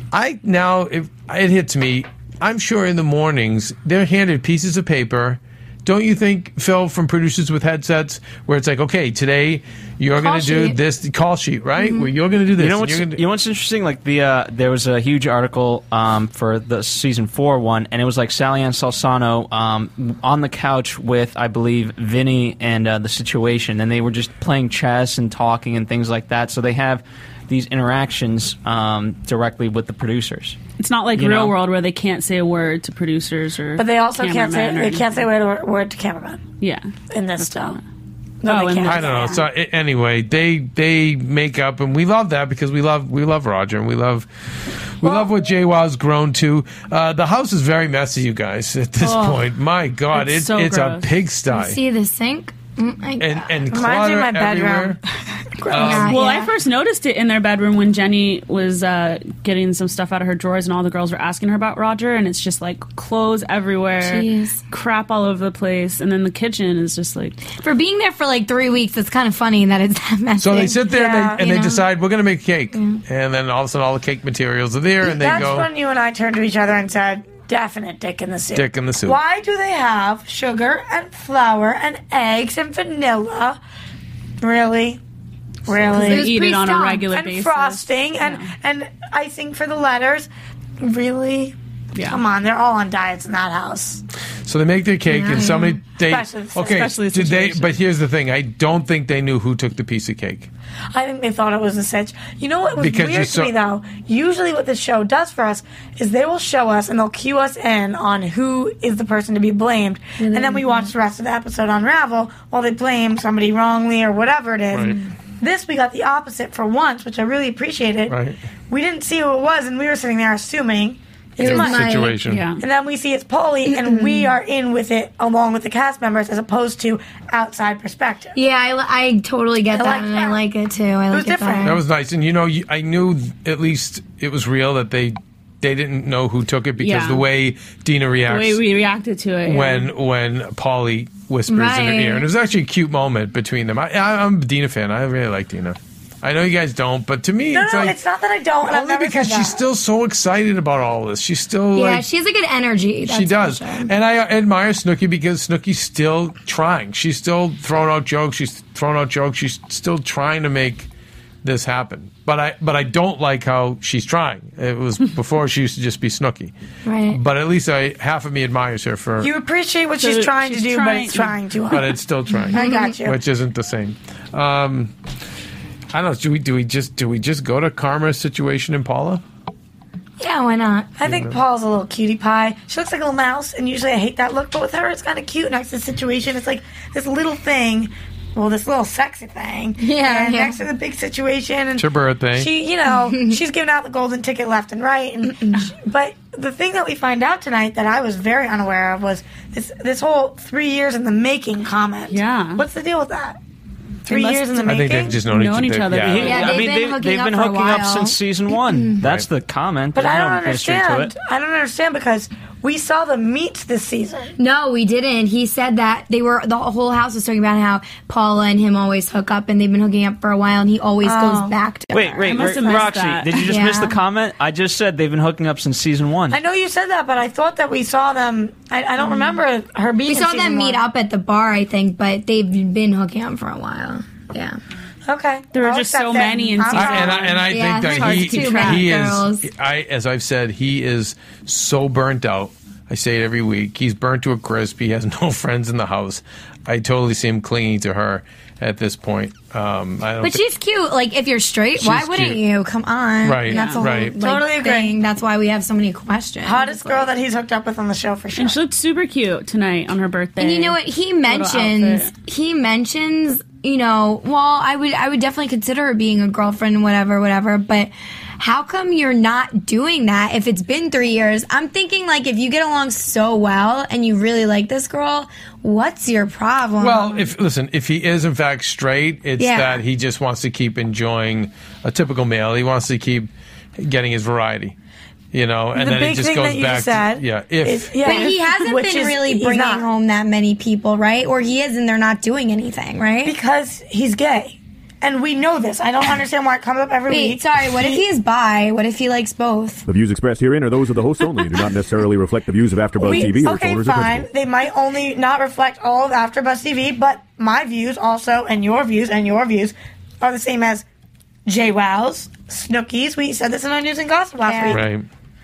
S11: I now if it hits me, I'm sure in the mornings they're handed pieces of paper. Don't you think, Phil, from producers with headsets, where it's like, okay, today you're
S14: Call
S11: going to do
S14: sheet.
S11: this call sheet, right? Where you're going to do this.
S18: You know
S11: and
S18: what's
S11: you're gonna do-
S18: you know what's interesting? Like the uh, there was a huge article um, for the season four one, and it was like Sally Ann Salsano um, on the couch with, I believe, Vinny and uh, the Situation, and they were just playing chess and talking and things like that. So they have these interactions um, directly with the producers.
S13: It's not like
S18: You
S13: Real
S18: know?
S13: World where they can't say a word to producers or.
S12: But they also can't say
S13: cameramen or
S12: they can't say
S13: anything.
S12: word, word to cameraman
S13: Yeah.
S12: in this stuff.
S13: Oh,
S12: No, they
S13: in
S12: can't.
S11: I don't know. So a- anyway, they they make up, and we love that because we love we love Roger, and we love we love what JWoww's grown to. Uh, the house is very messy, you guys. At this
S14: Oh,
S11: point, my God,
S14: it's
S11: it's
S14: so
S11: it's a
S14: gross.
S11: pigsty.
S14: See the sink? Mm, my
S11: and
S14: God.
S11: and
S14: Reminds me of
S11: clutter
S14: my bedroom.
S11: everywhere.
S14: Yeah,
S13: well,
S14: yeah.
S13: I first noticed it in their bedroom when Jenny was uh, getting some stuff out of her drawers, and all the girls were asking her about Roger, and it's just like clothes everywhere,
S14: Jeez.
S13: crap all over the place, and then the kitchen is just like.
S14: For being there for like three weeks, it's kind of funny that it's that messy.
S11: So they sit there and they, and
S14: You
S11: they
S14: know?
S11: decide we're going to make cake, and then all of a sudden all the cake materials are there, and they
S12: That's
S11: go
S12: when you and I turned to each other and said, definite dick in the soup.
S11: Dick in the soup.
S12: Why do they have sugar and flour and eggs and vanilla? Really? Really?
S13: They eat it on a regular
S12: and
S13: basis.
S12: frosting and, and icing for the letters. Really? Come on, they're all on diets in that house.
S11: So they make their cake, and somebody they
S12: Especially-
S11: okay.
S12: especially the
S11: did they?
S12: situation.
S11: But here's the thing: I don't think they knew who took the piece of cake.
S12: I think they thought it was a cinch. You know what was
S11: Because
S12: weird
S11: you're
S12: to
S11: so-
S12: me though? Usually what this show does for us is they will show us and they'll cue us in on who is the person to be blamed. And then we watch the rest of the episode unravel while they blame somebody wrongly or whatever it is.
S11: Right.
S12: This we got the opposite for once, which I really appreciated.
S11: Right.
S12: We didn't see who it was and we were sitting there assuming
S11: It was
S12: Mike.
S11: situation.
S13: Yeah.
S12: And then we see it's Paulie and we are in with it along with the cast members as opposed to outside perspective.
S14: Yeah, I, li- I totally get
S12: I
S14: that,
S12: like
S14: and
S12: that.
S14: I like it too. I like
S12: was
S14: it
S12: different.
S14: better.
S11: That was nice, and you know, you- I knew th- at least it was real that they they didn't know who took it because
S13: Yeah.
S11: the way Dina
S13: The
S11: reacts
S13: way we reacted to it. yeah.
S11: when when Paulie whispers in her
S13: Right.
S11: ear, and it was actually a cute moment between them. I, I, I'm a Dina fan. I really like Dina. I know you guys don't, but to me,
S12: No,
S11: it's
S12: no,
S11: like
S12: it's not that I don't. and I've
S11: only
S12: never
S11: because
S12: said
S11: she's
S12: that.
S11: still so excited about all this. She's still
S14: Yeah,
S11: like
S14: she has a good energy.
S11: she
S14: that's
S11: does,
S14: for sure.
S11: and I admire Snooki because Snooki's still trying. She's still throwing out jokes. She's throwing out jokes. She's still trying to make this happen. But I, but I don't like how she's trying. It was before she used to just be Snooki.
S14: Right.
S11: But at least I half of me admires her for.
S12: You appreciate what
S13: So
S12: she's trying
S13: she's
S12: to do, but
S13: trying-
S12: it's trying too hard.
S11: but it's still trying.
S12: I got you.
S11: Which isn't the same. Um, I don't know. Do we do we just do we just go to Karma's situation in Paula?
S12: Yeah, why not? I think Paul's a little cutie pie. She looks like a little mouse, and usually I hate that look, but with her, it's kind of cute. Next to the situation, it's like this little thing. Well, this little sexy thing.
S14: Yeah,
S12: and
S14: yeah.
S12: next to the big situation. And
S11: It's her birthday.
S12: She, you know, she's giving out the golden ticket left and right. And she- but the thing that we find out tonight that I was very unaware of was this this whole three years in the making comment.
S13: Yeah.
S12: What's the deal with that? Three
S13: must-
S12: years in the
S11: I
S12: making?
S11: think they've just known,
S13: Known
S11: each,
S13: each other.
S11: Yeah.
S14: Yeah,
S18: I
S14: they've
S18: mean,
S14: been
S18: they've,
S14: hooking
S18: they've
S14: up
S18: been
S14: for a
S18: hooking up
S14: while.
S18: since season one. That's the comment.
S12: But
S18: There's
S12: I don't
S18: no mystery to
S12: understand.
S18: it.
S12: I don't understand because we saw them meet this season.
S14: No, we didn't. He said that they were the whole house was talking about how Paula and him always hook up, and they've been hooking up for a while, and he always
S12: Oh.
S14: goes back to
S18: Wait,
S14: her.
S18: wait,
S13: must
S18: wait,
S13: have missed
S18: Roxy,
S13: that.
S18: did you just miss
S14: Yeah.
S18: the comment? I just said they've been hooking up since season one.
S12: I know you said that, but I thought that we saw them. I, I don't remember her being.
S14: We
S12: in
S14: saw
S12: season
S14: them meet
S12: one.
S14: up at the bar, I think, but they've been hooking up for a while. Yeah.
S12: Okay,
S13: There were
S12: I'll
S13: just
S12: accept
S13: so
S12: that.
S13: many in
S12: I'm
S13: season
S11: I, and I,
S12: sorry.
S11: and I
S14: Yeah,
S11: think
S14: it's
S11: that
S14: hard
S11: he,
S14: to keep track,
S11: he
S14: girls.
S11: is, I, as I've said, he is so burnt out. I say it every week. He's burnt to a crisp. He has no friends in the house. I totally see him clinging to her at this point. Um, I don't
S14: But
S11: thi-
S14: she's cute. Like, if you're straight, why
S11: She's
S14: wouldn't
S11: cute.
S14: you? Come on.
S11: Right,
S14: That's the whole,
S11: right.
S14: like,
S12: Totally agree.
S14: thing. That's why we have so many questions.
S12: Hottest
S14: Like-
S12: girl that he's hooked up with on the show for sure.
S13: And she looked super cute tonight on her birthday.
S14: And you know what he
S13: Little
S14: mentions?
S13: outfit.
S14: He mentions, you know, well, I would, I would definitely consider her being a girlfriend, whatever, whatever. But how come you're not doing that if it's been three years? I'm thinking like if you get along so well and you really like this girl, what's your problem?
S11: Well, if listen, if he is in fact straight, it's
S14: Yeah.
S11: that he just wants to keep enjoying a typical male. He wants to keep getting his variety, you know, and
S12: The
S11: then
S12: big
S11: it just
S12: thing
S11: goes
S12: that you
S11: back.
S12: just said
S11: to, yeah, if
S12: is- yeah,
S14: but he hasn't
S12: which
S14: been
S12: is-
S14: really
S12: he's
S14: bringing
S12: not.
S14: home that many people, right? Or he is, and they're not doing anything, right?
S12: because he's gay, and we know this. I don't understand why it comes up every
S14: Wait,
S12: week.
S14: sorry. What if he's bi? What if he likes both?
S20: The views expressed herein are those of the host only and do not necessarily reflect the views of AfterBuzz
S12: We-
S20: T V or its
S12: okay,
S20: owners or
S12: fine.
S20: principals.
S12: They might only not reflect all of AfterBuzz T V, but my views also, and your views, and your views are the same as JWoww's, Snooki's. We said this in our news and gossip last week.
S11: right.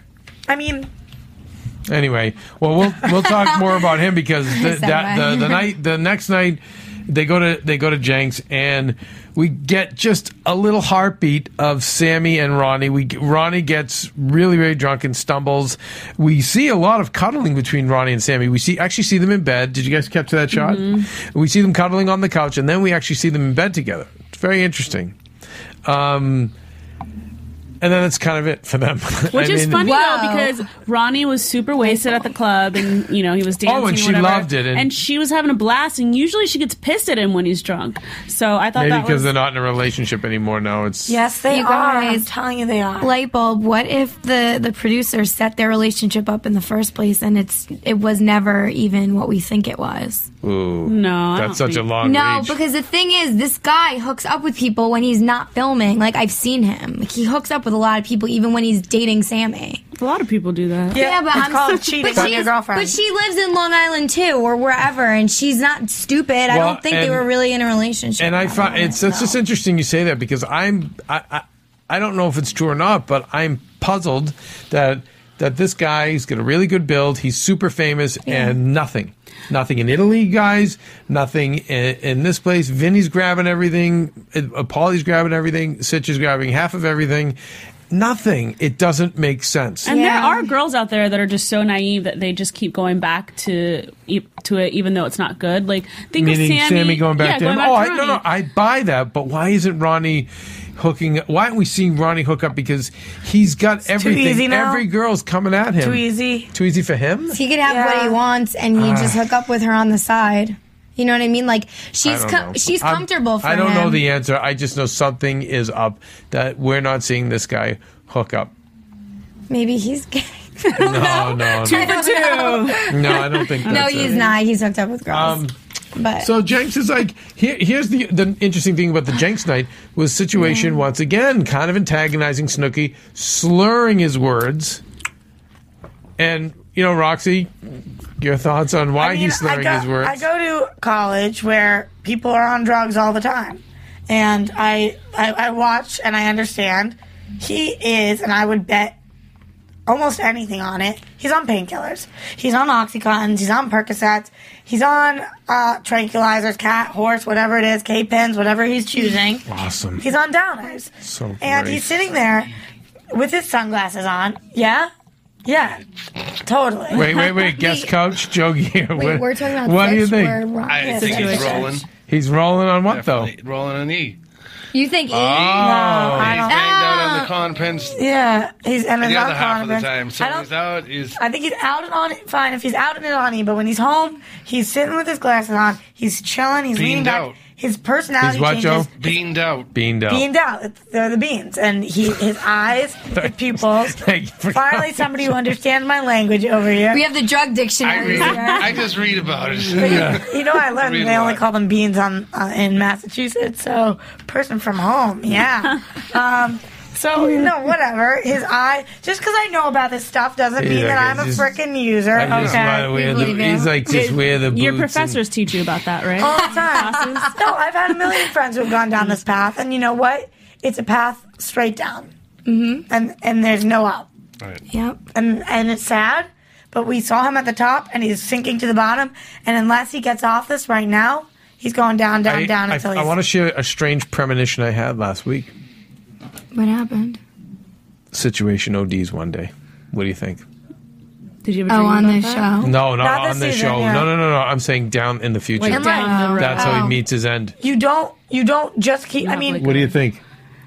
S12: I mean,
S11: Anyway, well, we'll we'll talk more about him because the,
S14: So
S11: that, the
S14: bad.
S11: the night the next night they go to they go to Jenks and we get just a little heartbeat of Sammy and Ronnie. We Ronnie gets really really drunk and stumbles. We see a lot of cuddling between Ronnie and Sammy. We see actually see them in bed. Did you guys capture that shot?
S13: Mm-hmm.
S11: We see them cuddling on the couch and then we actually see them in bed together. It's very interesting. Um, and then that's kind of it for them.
S13: Which
S11: I
S13: is
S11: mean-
S13: funny
S14: Wow.
S13: though because Ronnie was super wasted at the club and you know he was dancing.
S11: Oh, and she
S13: whatever,
S11: loved it, and-
S13: and, she was having a blast. And usually she gets pissed at him when he's drunk. So I thought
S11: Maybe
S13: that
S11: because
S13: was
S11: they're not in a relationship anymore now. It's
S12: yes, they
S14: You
S12: are. I'm
S14: guys-
S12: telling you, they are.
S14: Light bulb. What if the the producers set their relationship up in the first place and it's it was never even what we think it was?
S11: Ooh,
S13: No, I
S11: that's
S13: don't
S11: such a
S13: think-
S11: long
S14: No,
S11: reach.
S14: because the thing is, this guy hooks up with people when he's not filming. Like I've seen him. Like, he hooks up with a lot of people, even when he's dating Sammy.
S13: a lot of people do that.
S12: Yeah,
S14: but
S12: it's
S14: I'm
S12: called
S14: so-
S12: cheating
S14: but
S12: on your
S14: she's-
S12: girlfriend.
S14: But she lives in Long Island too, or wherever, and she's not stupid. I
S11: Well,
S14: don't think they
S11: and-
S14: were really in a relationship.
S11: and I
S14: at that
S11: find
S14: moment.
S11: it's it's just interesting you say that because I'm I, I I don't know if it's true or not, but I'm puzzled that that this guy he's got a really good build, he's super famous, and nothing, nothing in Italy, guys, nothing in, in this place. Vinny's grabbing everything, uh, Paulie's grabbing everything, Sitch is grabbing half of everything. Nothing. It doesn't make sense.
S13: And there
S14: Yeah.
S13: are girls out there that are just so naive that they just keep going back to e- to it, even though it's not good. Like think
S11: Meaning
S13: of Sammy,
S11: going back
S13: yeah,
S11: to
S13: going
S11: him.
S13: back
S11: Oh,
S13: to
S11: I, no,
S13: Ronnie.
S11: no, I buy that, but why isn't Ronnie hooking? Why aren't we seeing Ronnie hook up? Because he's got everything.
S12: easy now.
S11: Every girl's coming at him.
S12: Too easy.
S11: Too easy for him.
S14: he could have what
S12: Yeah.
S14: he wants, and he
S11: Ah.
S14: just hook up with her on the side. You know what I mean? Like
S11: I
S14: she's
S11: don't
S14: com-
S11: know.
S14: she's
S11: I'm-
S14: comfortable for
S11: I don't
S14: him.
S11: know the answer. I just know something is up that we're not seeing this guy hook up.
S14: Maybe he's gay.
S11: No, no,
S14: Two
S11: no.
S14: for two.
S11: No, I don't think
S14: No,
S11: that's
S14: he's
S11: it.
S14: not. He's hooked up with girls.
S11: Um,
S14: but
S11: So Jenks is like, here, here's the the interesting thing about the Jenks night was situation once again, kind of antagonizing Snooki, slurring his words. And, you know, Roxy, your thoughts on why
S12: I mean,
S11: he's slurring
S12: I go,
S11: his words?
S12: I go to college where people are on drugs all the time. And I, I, I watch and I understand. He is, and I would bet almost anything on it. He's on painkillers. He's on Oxycontins. He's on Percocets. He's on uh, tranquilizers, cat, horse, whatever it is, K-pens, whatever he's choosing.
S11: Awesome.
S12: He's on downers.
S11: So great.
S12: And he's sitting there with his sunglasses on. Yeah? Yeah. Totally.
S11: Wait, wait, wait. Guest coach, Joe Gear.
S14: Wait,
S11: what,
S14: we're talking about
S11: What do you
S14: sex
S11: think?
S14: where Ron-
S2: I
S14: Yeah,
S2: think he's
S14: situation.
S2: rolling.
S11: He's rolling on what,
S2: Definitely rolling an E.
S14: You think E?
S2: Oh,
S12: I
S2: he's
S12: don't-
S2: banged out on
S12: Ah.
S2: the con pens
S12: Yeah. He's and
S2: the
S12: it's
S2: other
S12: not
S2: half of the
S12: Convent.
S2: time. So
S12: I don't
S2: he's out. He's
S12: I think he's out and on it. Fine, if he's out and on it, but when he's home, he's sitting with his glasses on. He's chilling. He's leaning
S2: Beamed
S12: back.
S2: out.
S12: His personality
S11: He's what,
S12: changes.
S11: Joe?
S2: beamed out.
S11: Beaned out.
S12: Beamed out. It's- They're the beans, and he, his eyes, his pupils. Finally, somebody who understands my language over here.
S14: We have the drug
S2: I
S14: dictionary
S2: read.
S14: here.
S2: I just read about it.
S12: You know, I learned
S2: Read
S12: they
S2: a
S12: only
S2: lot.
S12: call them beans on uh, in Massachusetts. So, person from home, yeah. um, so, no, whatever. His eye, just because I know about this stuff doesn't mean
S11: He's
S12: that
S11: like,
S12: I'm a
S11: just-
S12: freaking user.
S11: I just
S12: Okay,
S11: wanna wear the- he's like, just wear the boots.
S13: Your
S11: and-
S13: professors teach you about that, right?
S12: all the time. No, I've had a million friends who've gone down this path, and you know what? It's a path straight down, mm-hmm. and and there's no up.
S2: Right.
S14: Yep.
S12: And and it's sad, but we saw him at the top, and he's sinking to the bottom. And unless he gets off this right now, he's going down, down,
S11: I,
S12: down
S11: I,
S12: until
S11: I
S12: he's.
S11: want to share a strange premonition I had last week.
S14: What happened?
S11: Situation O Ds one day. What do you think?
S13: Did you ever
S14: Oh,
S13: dream
S14: on
S13: about
S14: this
S13: that?
S14: show?
S11: No, not,
S12: Not
S11: on
S12: this
S11: this
S12: season,
S11: show.
S12: yeah.
S11: No, no, no, no. I'm saying down in the future.
S12: Like down the road.
S11: That's how
S12: Oh.
S11: he meets his end.
S12: You don't. You don't just keep. I mean,
S11: What do you think?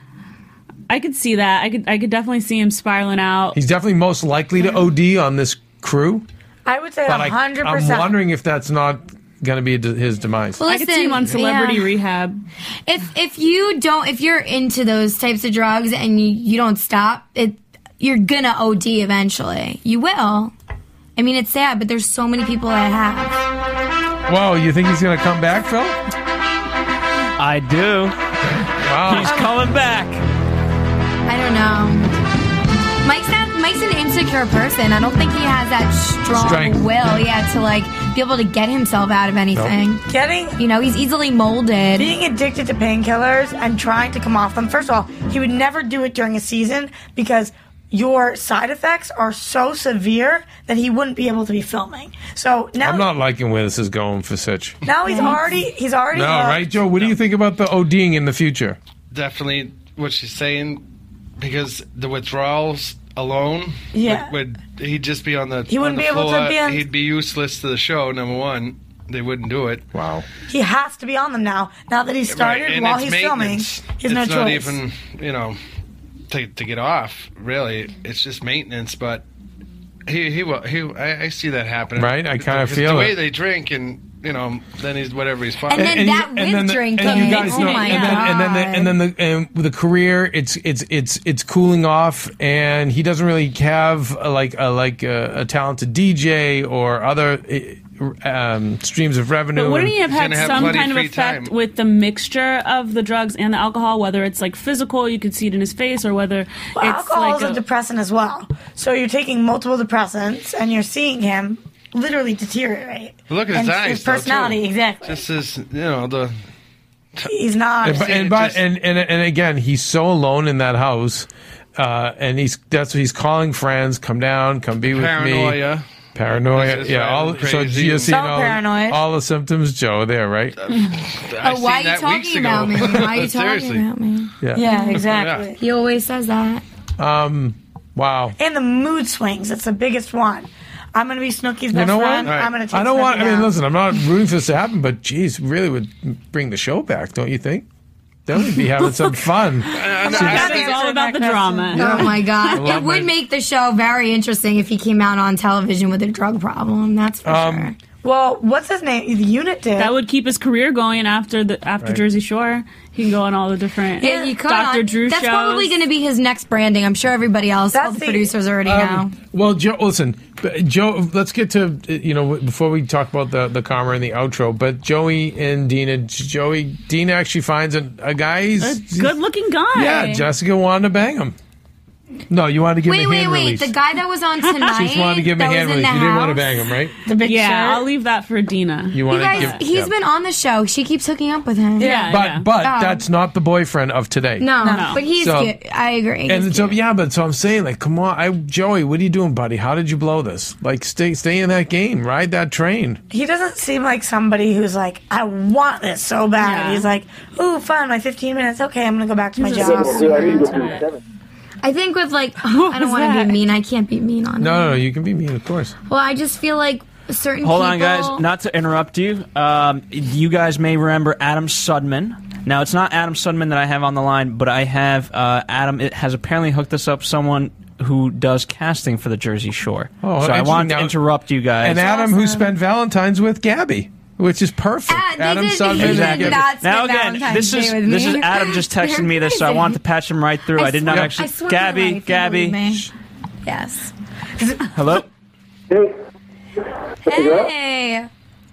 S13: I could see that. I could. I could definitely see him spiraling out.
S11: He's definitely most likely to O D on this crew.
S12: I would say
S11: But
S12: a
S11: I,
S12: hundred
S11: I'm
S12: percent.
S11: wondering if that's not going to be de- his demise.
S14: Well,
S13: I could see him on
S14: listen,
S13: Celebrity
S14: yeah.
S13: Rehab.
S14: If if you don't, if you're into those types of drugs and you, you don't stop, it you're gonna O D eventually. You will. I mean, it's sad, but there's so many people that have.
S11: Whoa, you think he's going to come back, Phil?
S18: I do.
S11: Wow.
S18: He's coming back.
S14: I don't know. Mike's not. Mike's an insecure person. I don't think he has that strong
S11: Strength.
S14: will, yeah, to like be able to get himself out of anything.
S12: Getting,
S14: you know, he's easily molded.
S12: Being addicted to painkillers and trying to come off them. First of all, he would never do it during a season because your side effects are so severe that he wouldn't be able to be filming. So now,
S11: I'm not liking where this is going for Sitch.
S12: now he's already he's already
S11: No,
S12: hooked.
S11: right, Joe? What do you think about the ODing in the future?
S2: Definitely what she's saying, because the withdrawals alone,
S12: Yeah.
S2: would, would he'd just be on the
S12: He wouldn't
S2: on the
S12: be able to
S2: floor.
S12: be on-
S2: He'd be useless to the show. Number one, they wouldn't do it.
S11: Wow.
S12: He has to be on them now. Now that he's started,
S2: Right, and
S12: while
S2: it's
S12: he's filming,
S2: maintenance.
S12: he has no
S2: it's not
S12: choice.
S2: even, you know, to to get off. Really, it's just maintenance. But he he will he. I, I see that happening.
S11: Right, I kinda
S2: Because
S11: feel
S2: the way
S11: it.
S2: they drink, and you know, then he's whatever he's fine.
S14: And then
S11: And you-
S14: that
S11: and
S14: with
S11: then the-
S14: drinking.
S11: and you guys
S14: oh
S11: know,
S14: my
S11: and
S14: god!
S11: then, and then the, and then the and with the career, it's it's it's it's cooling off, and he doesn't really have a, like a, like a, a talented D J or other uh, um, streams of revenue.
S13: But wouldn't
S11: and-
S13: he have had
S2: gonna have
S13: some
S2: plenty
S13: kind of
S2: free
S13: effect
S2: time.
S13: with the mixture of the drugs and the alcohol, whether it's like physical, you could see it in his face, or whether
S12: Well,
S13: it's
S12: alcohol
S13: like
S12: is a, depressant as well. So you're taking multiple depressants, and you're seeing him literally deteriorate.
S2: Look at his
S12: and
S2: eyes.
S12: His
S2: though,
S12: personality,
S2: too.
S12: exactly.
S2: Just his, you know, the.
S12: He's not.
S11: And, and, by, and, and and again, he's so alone in that house, uh, and he's that's what he's calling friends. Come down, come be with me.
S2: Paranoia.
S11: Paranoia,
S2: He's just
S11: yeah. All,
S2: driving
S11: so
S2: crazy
S11: you're
S2: and-
S11: seeing
S12: So
S11: all,
S12: paranoid.
S11: all the symptoms, Joe. There, right?
S2: I
S14: Oh,
S2: seen
S14: why are you
S2: that weeks
S14: talking about me?
S2: ago.
S14: Why are you talking
S2: Seriously.
S14: about me?
S11: Yeah.
S12: Yeah, exactly.
S14: He always says that.
S11: Um. Wow.
S12: And the mood swings. That's the biggest one. I'm going to be Snooki's best
S11: You know what?
S12: friend. I'm going to take
S11: I don't want.
S12: Snooki
S11: I mean,
S12: out.
S11: listen. I'm not rooting for this to happen, but geez, really would bring the show back, don't you think? Then we'd be having some fun.
S13: It's all about the drama.
S11: Yeah.
S14: Oh my
S11: I
S14: god!
S11: love
S14: It would
S11: my-
S14: make the show very interesting if he came out on television with a drug problem. That's for sure.
S11: Um.
S12: Well, what's his name? The unit did.
S13: That would keep his career going after the after
S8: Right.
S13: Jersey Shore. He can go on all the different
S14: Yeah, you could.
S13: Doctor Drew
S14: That's
S13: shows.
S14: probably going to be his next branding. I'm sure everybody else, all the producers already know.
S11: Um, well, Joe, listen, b- Joe. Let's get to uh, you know before we talk about the the karma and the outro. But Joey and Dina, Joey, Dina actually finds a, a guy. He's,
S13: a good-looking guy.
S11: Yeah, Jessica wanted to bang him. No, you wanted to give
S14: Wait,
S11: him a
S14: wait,
S11: hand
S14: wait.
S11: release.
S14: The guy that was on tonight.
S11: She just wanted to give him a
S14: that
S11: hand
S14: was in
S11: release.
S14: the
S11: You didn't want to
S14: house?
S11: bang him, right?
S13: The big yeah, I'll leave that for Dina.
S11: You
S14: You
S11: want
S14: guys,
S11: to give?
S14: he's
S11: yeah.
S14: been on the show. She keeps hooking up with him.
S11: But but
S14: Oh.
S11: that's not the boyfriend of today.
S14: No, but he's
S11: So-
S14: cute. I agree.
S11: And
S14: He's
S11: so
S14: cute.
S11: yeah, but so I'm saying like, come on, I Joey, what are you doing, buddy? How did you blow this? Like, stay stay in that game, ride that train.
S12: He doesn't seem like somebody who's like, I want this so bad.
S13: Yeah.
S12: He's like, ooh, fun, my fifteen minutes. Okay, I'm going to go back to my
S13: He's a
S12: job.
S13: super-
S14: I think with like, I don't want to be mean. I can't be mean on
S11: No,
S14: him.
S11: no, no, you can be mean, of course.
S14: Well, I just feel like certain
S18: Hold
S14: people.
S18: on, guys. Not to interrupt you. Um, you guys may remember Adam Sudman. Now, it's not Adam Sudman that I have on the line, but I have uh, Adam. It has apparently hooked us up someone who does casting for the Jersey Shore.
S11: Oh,
S18: so I
S11: interesting.
S18: wanted to
S11: Now-
S18: interrupt you guys.
S11: And Adam, who spent Valentine's with Gabby, which is perfect.
S14: Ah, they
S11: Adam
S14: did-
S11: Sudman.
S14: he
S11: and
S14: did
S11: Gabby.
S14: not spend
S18: Now again,
S14: Valentine's
S18: this is
S14: Day with
S18: this
S14: me.
S18: is Adam just texting
S14: They're
S18: me this, so I
S14: crazy.
S18: wanted to patch him right through. I,
S14: I
S18: did not
S14: swear-
S18: actually.
S14: I swear
S18: Gabby,
S14: on life, you
S18: Gabby.
S14: believe me.
S18: Shh.
S14: Yes.
S18: Hello.
S14: Hey.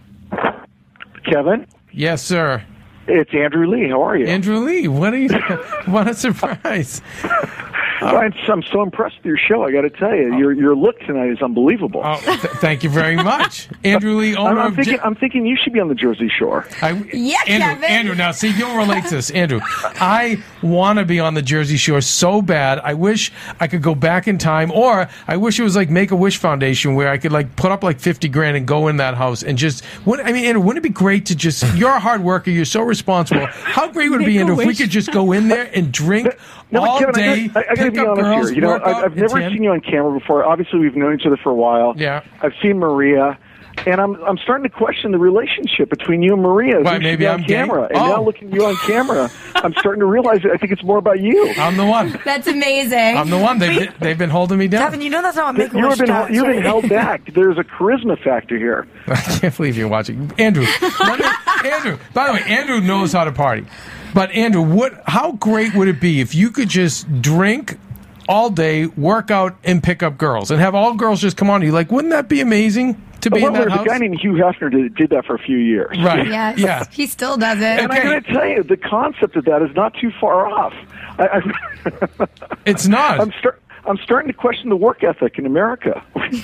S1: Kevin?
S11: Yes, sir.
S1: It's Andrew Lee. How are you?
S11: Andrew Lee, what are you? What a surprise!
S1: I'm, I'm so impressed with your show. I got to tell you, your your look tonight is unbelievable.
S11: Oh, th- thank you very much, Andrew Lee.
S1: I'm,
S11: Owner
S1: I'm
S11: of
S1: thinking,
S11: J-
S1: I'm thinking you should be on the Jersey Shore.
S11: I,
S14: Yeah,
S11: Andrew,
S14: Kevin.
S11: Andrew, now see, you'll relate to this, Andrew. I want to be on the Jersey Shore so bad. I wish I could go back in time, or I wish it was like Make a Wish Foundation, where I could like put up like fifty grand and go in that house and just. Wouldn't, I mean, Andrew, wouldn't it be great to just? You're a hard worker. You're so responsible. How great would it be, Andrew, if we could just go in there and drink
S1: No, but
S11: all
S1: Kevin,
S11: day,
S1: I, gotta- I, I gotta
S11: pick
S1: be
S11: up
S1: honest
S11: girls,
S1: here. You know,
S11: work
S1: I've,
S11: out,
S1: I've never
S11: and
S1: seen you on camera before. Obviously, we've known each other for a while.
S11: Yeah.
S1: I've seen Maria, and I'm I'm starting to question the relationship between you and Maria.
S11: Why,
S1: You should
S11: maybe
S1: be on
S11: I'm gay?
S1: camera, and
S11: Oh.
S1: now looking at you on camera, I'm starting to realize that I think it's more about you.
S11: I'm the one.
S14: That's amazing.
S11: I'm the one. They've they've been holding me down.
S12: Kevin, you know that's not what Make a
S1: You've
S12: Wish
S1: been
S12: does.
S1: you've been
S12: right?
S1: held back. There's a charisma factor here.
S11: I can't believe you're watching, Andrew. let me- Andrew. By the way, Andrew knows how to party. But Andrew, what? How great would it be if you could just drink all day, work out, and pick up girls, and have all girls just come on to you? Like, wouldn't that be amazing to be
S1: well,
S11: in that
S1: there's
S11: house?
S1: a guy named Hugh Hefner did, did that for a few years.
S11: Right.
S14: Yes.
S11: Yeah.
S14: He still does it.
S1: And I'm going to tell you, the concept of that is not too far off. I, I,
S11: It's not.
S1: I'm, start, I'm starting to question the work ethic in America.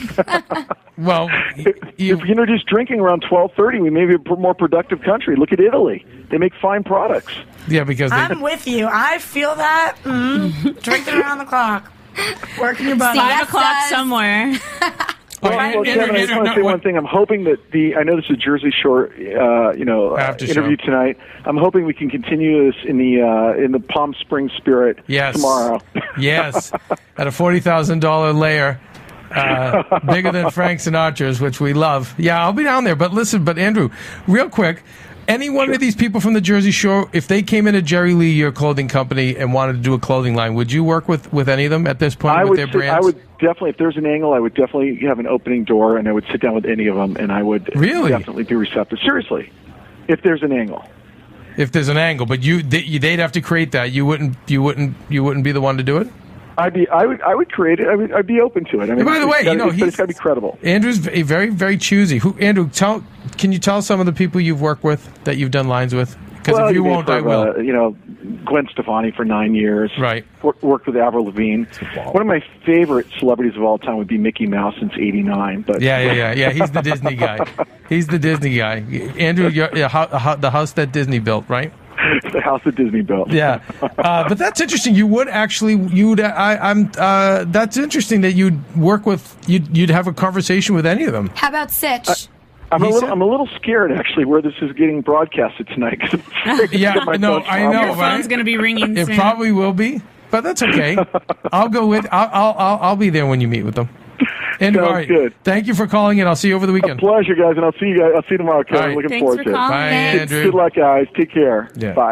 S11: Well,
S1: if you introduce drinking around twelve thirty, we may be a p- more productive country. Look at Italy; they make fine products.
S11: Yeah, because they,
S12: I'm with you. I feel that. Mm, drinking around the clock. Working your butt
S13: Five
S12: off.
S13: o'clock somewhere.
S1: Well,
S11: Right,
S1: well,
S11: Andrew,
S1: Kevin, I just
S11: Andrew,
S1: want
S11: no,
S1: to say
S11: what-
S1: one thing. I'm hoping that the I know this is Jersey Shore, uh, you know, uh,
S11: After show.
S1: interview tonight. I'm hoping we can continue this in the uh, in the Palm Springs spirit
S11: Yes.
S1: tomorrow.
S11: yes, at a forty thousand dollar layer. Uh, bigger than Frank Sinatra's, which we love. Yeah, I'll be down there. But listen, but Andrew, real quick, any one of these people from the Jersey Shore, if they came into Jerry Lee, your clothing company, and wanted to do a clothing line, would you work with, with any of them at this point
S1: I
S11: with
S1: would,
S11: their
S1: sit-
S11: brands?
S1: I would definitely, if there's an angle, I would definitely have an opening door, and I would sit down with any of them, and I would
S11: Really?
S1: definitely be receptive. Seriously, if there's an angle.
S11: If there's an angle, but you, they, you they'd have to create that. You wouldn't, you wouldn't, you wouldn't be the one to do it.
S1: I'd be, I would, I would create it. I would, I'd be open to it. I mean,
S11: And by the
S1: it's
S11: way,
S1: gotta,
S11: you know,
S1: it's, but it's
S11: he's-
S1: got to be credible.
S11: Andrew's v- very, very choosy. Who, Andrew, tell, can you tell some of the people you've worked with that you've done lines with? Because
S1: Well,
S11: if you
S1: made
S11: won't,
S1: for,
S11: I will.
S1: Uh, you know, Gwen Stefani for nine years.
S11: Right.
S1: Wor- worked with Avril Lavigne. One of my favorite celebrities of all time would be Mickey Mouse since eighty-nine. But
S11: Yeah, yeah, yeah, yeah. He's the Disney guy. He's the Disney guy. Andrew, you're, yeah, how, how, the house that Disney built, right?
S1: The house that Disney built.
S11: Yeah, uh, but that's interesting. You would actually, you'd. I, I'm. Uh, that's interesting that you'd work with. You'd, you'd have a conversation with any of them.
S14: How about Sitch?
S1: I'm a
S11: He
S1: little,
S11: said-
S1: I'm a little scared actually where this is getting broadcasted tonight. 'cause I'm afraid to
S11: Yeah,
S1: get my
S11: no,
S1: phone
S11: I
S1: off.
S11: know.
S13: Your phone's going to be ringing
S11: It
S13: soon.
S11: probably will be, but that's okay. I'll go with. I'll. I'll. I'll, I'll be there when you meet with them. Andrew,
S1: Sounds
S11: all right.
S1: good.
S11: Thank you for calling in. I'll see you over the weekend.
S1: Pleasure, guys, and I'll see you guys. I'll see you tomorrow, Kevin.
S11: All right.
S1: Looking
S13: Thanks
S1: forward
S13: for
S1: to it.
S13: calling.
S11: Bye,
S13: Thanks.
S11: Andrew.
S1: Good luck, guys. Take care.
S11: Yeah.
S1: Bye.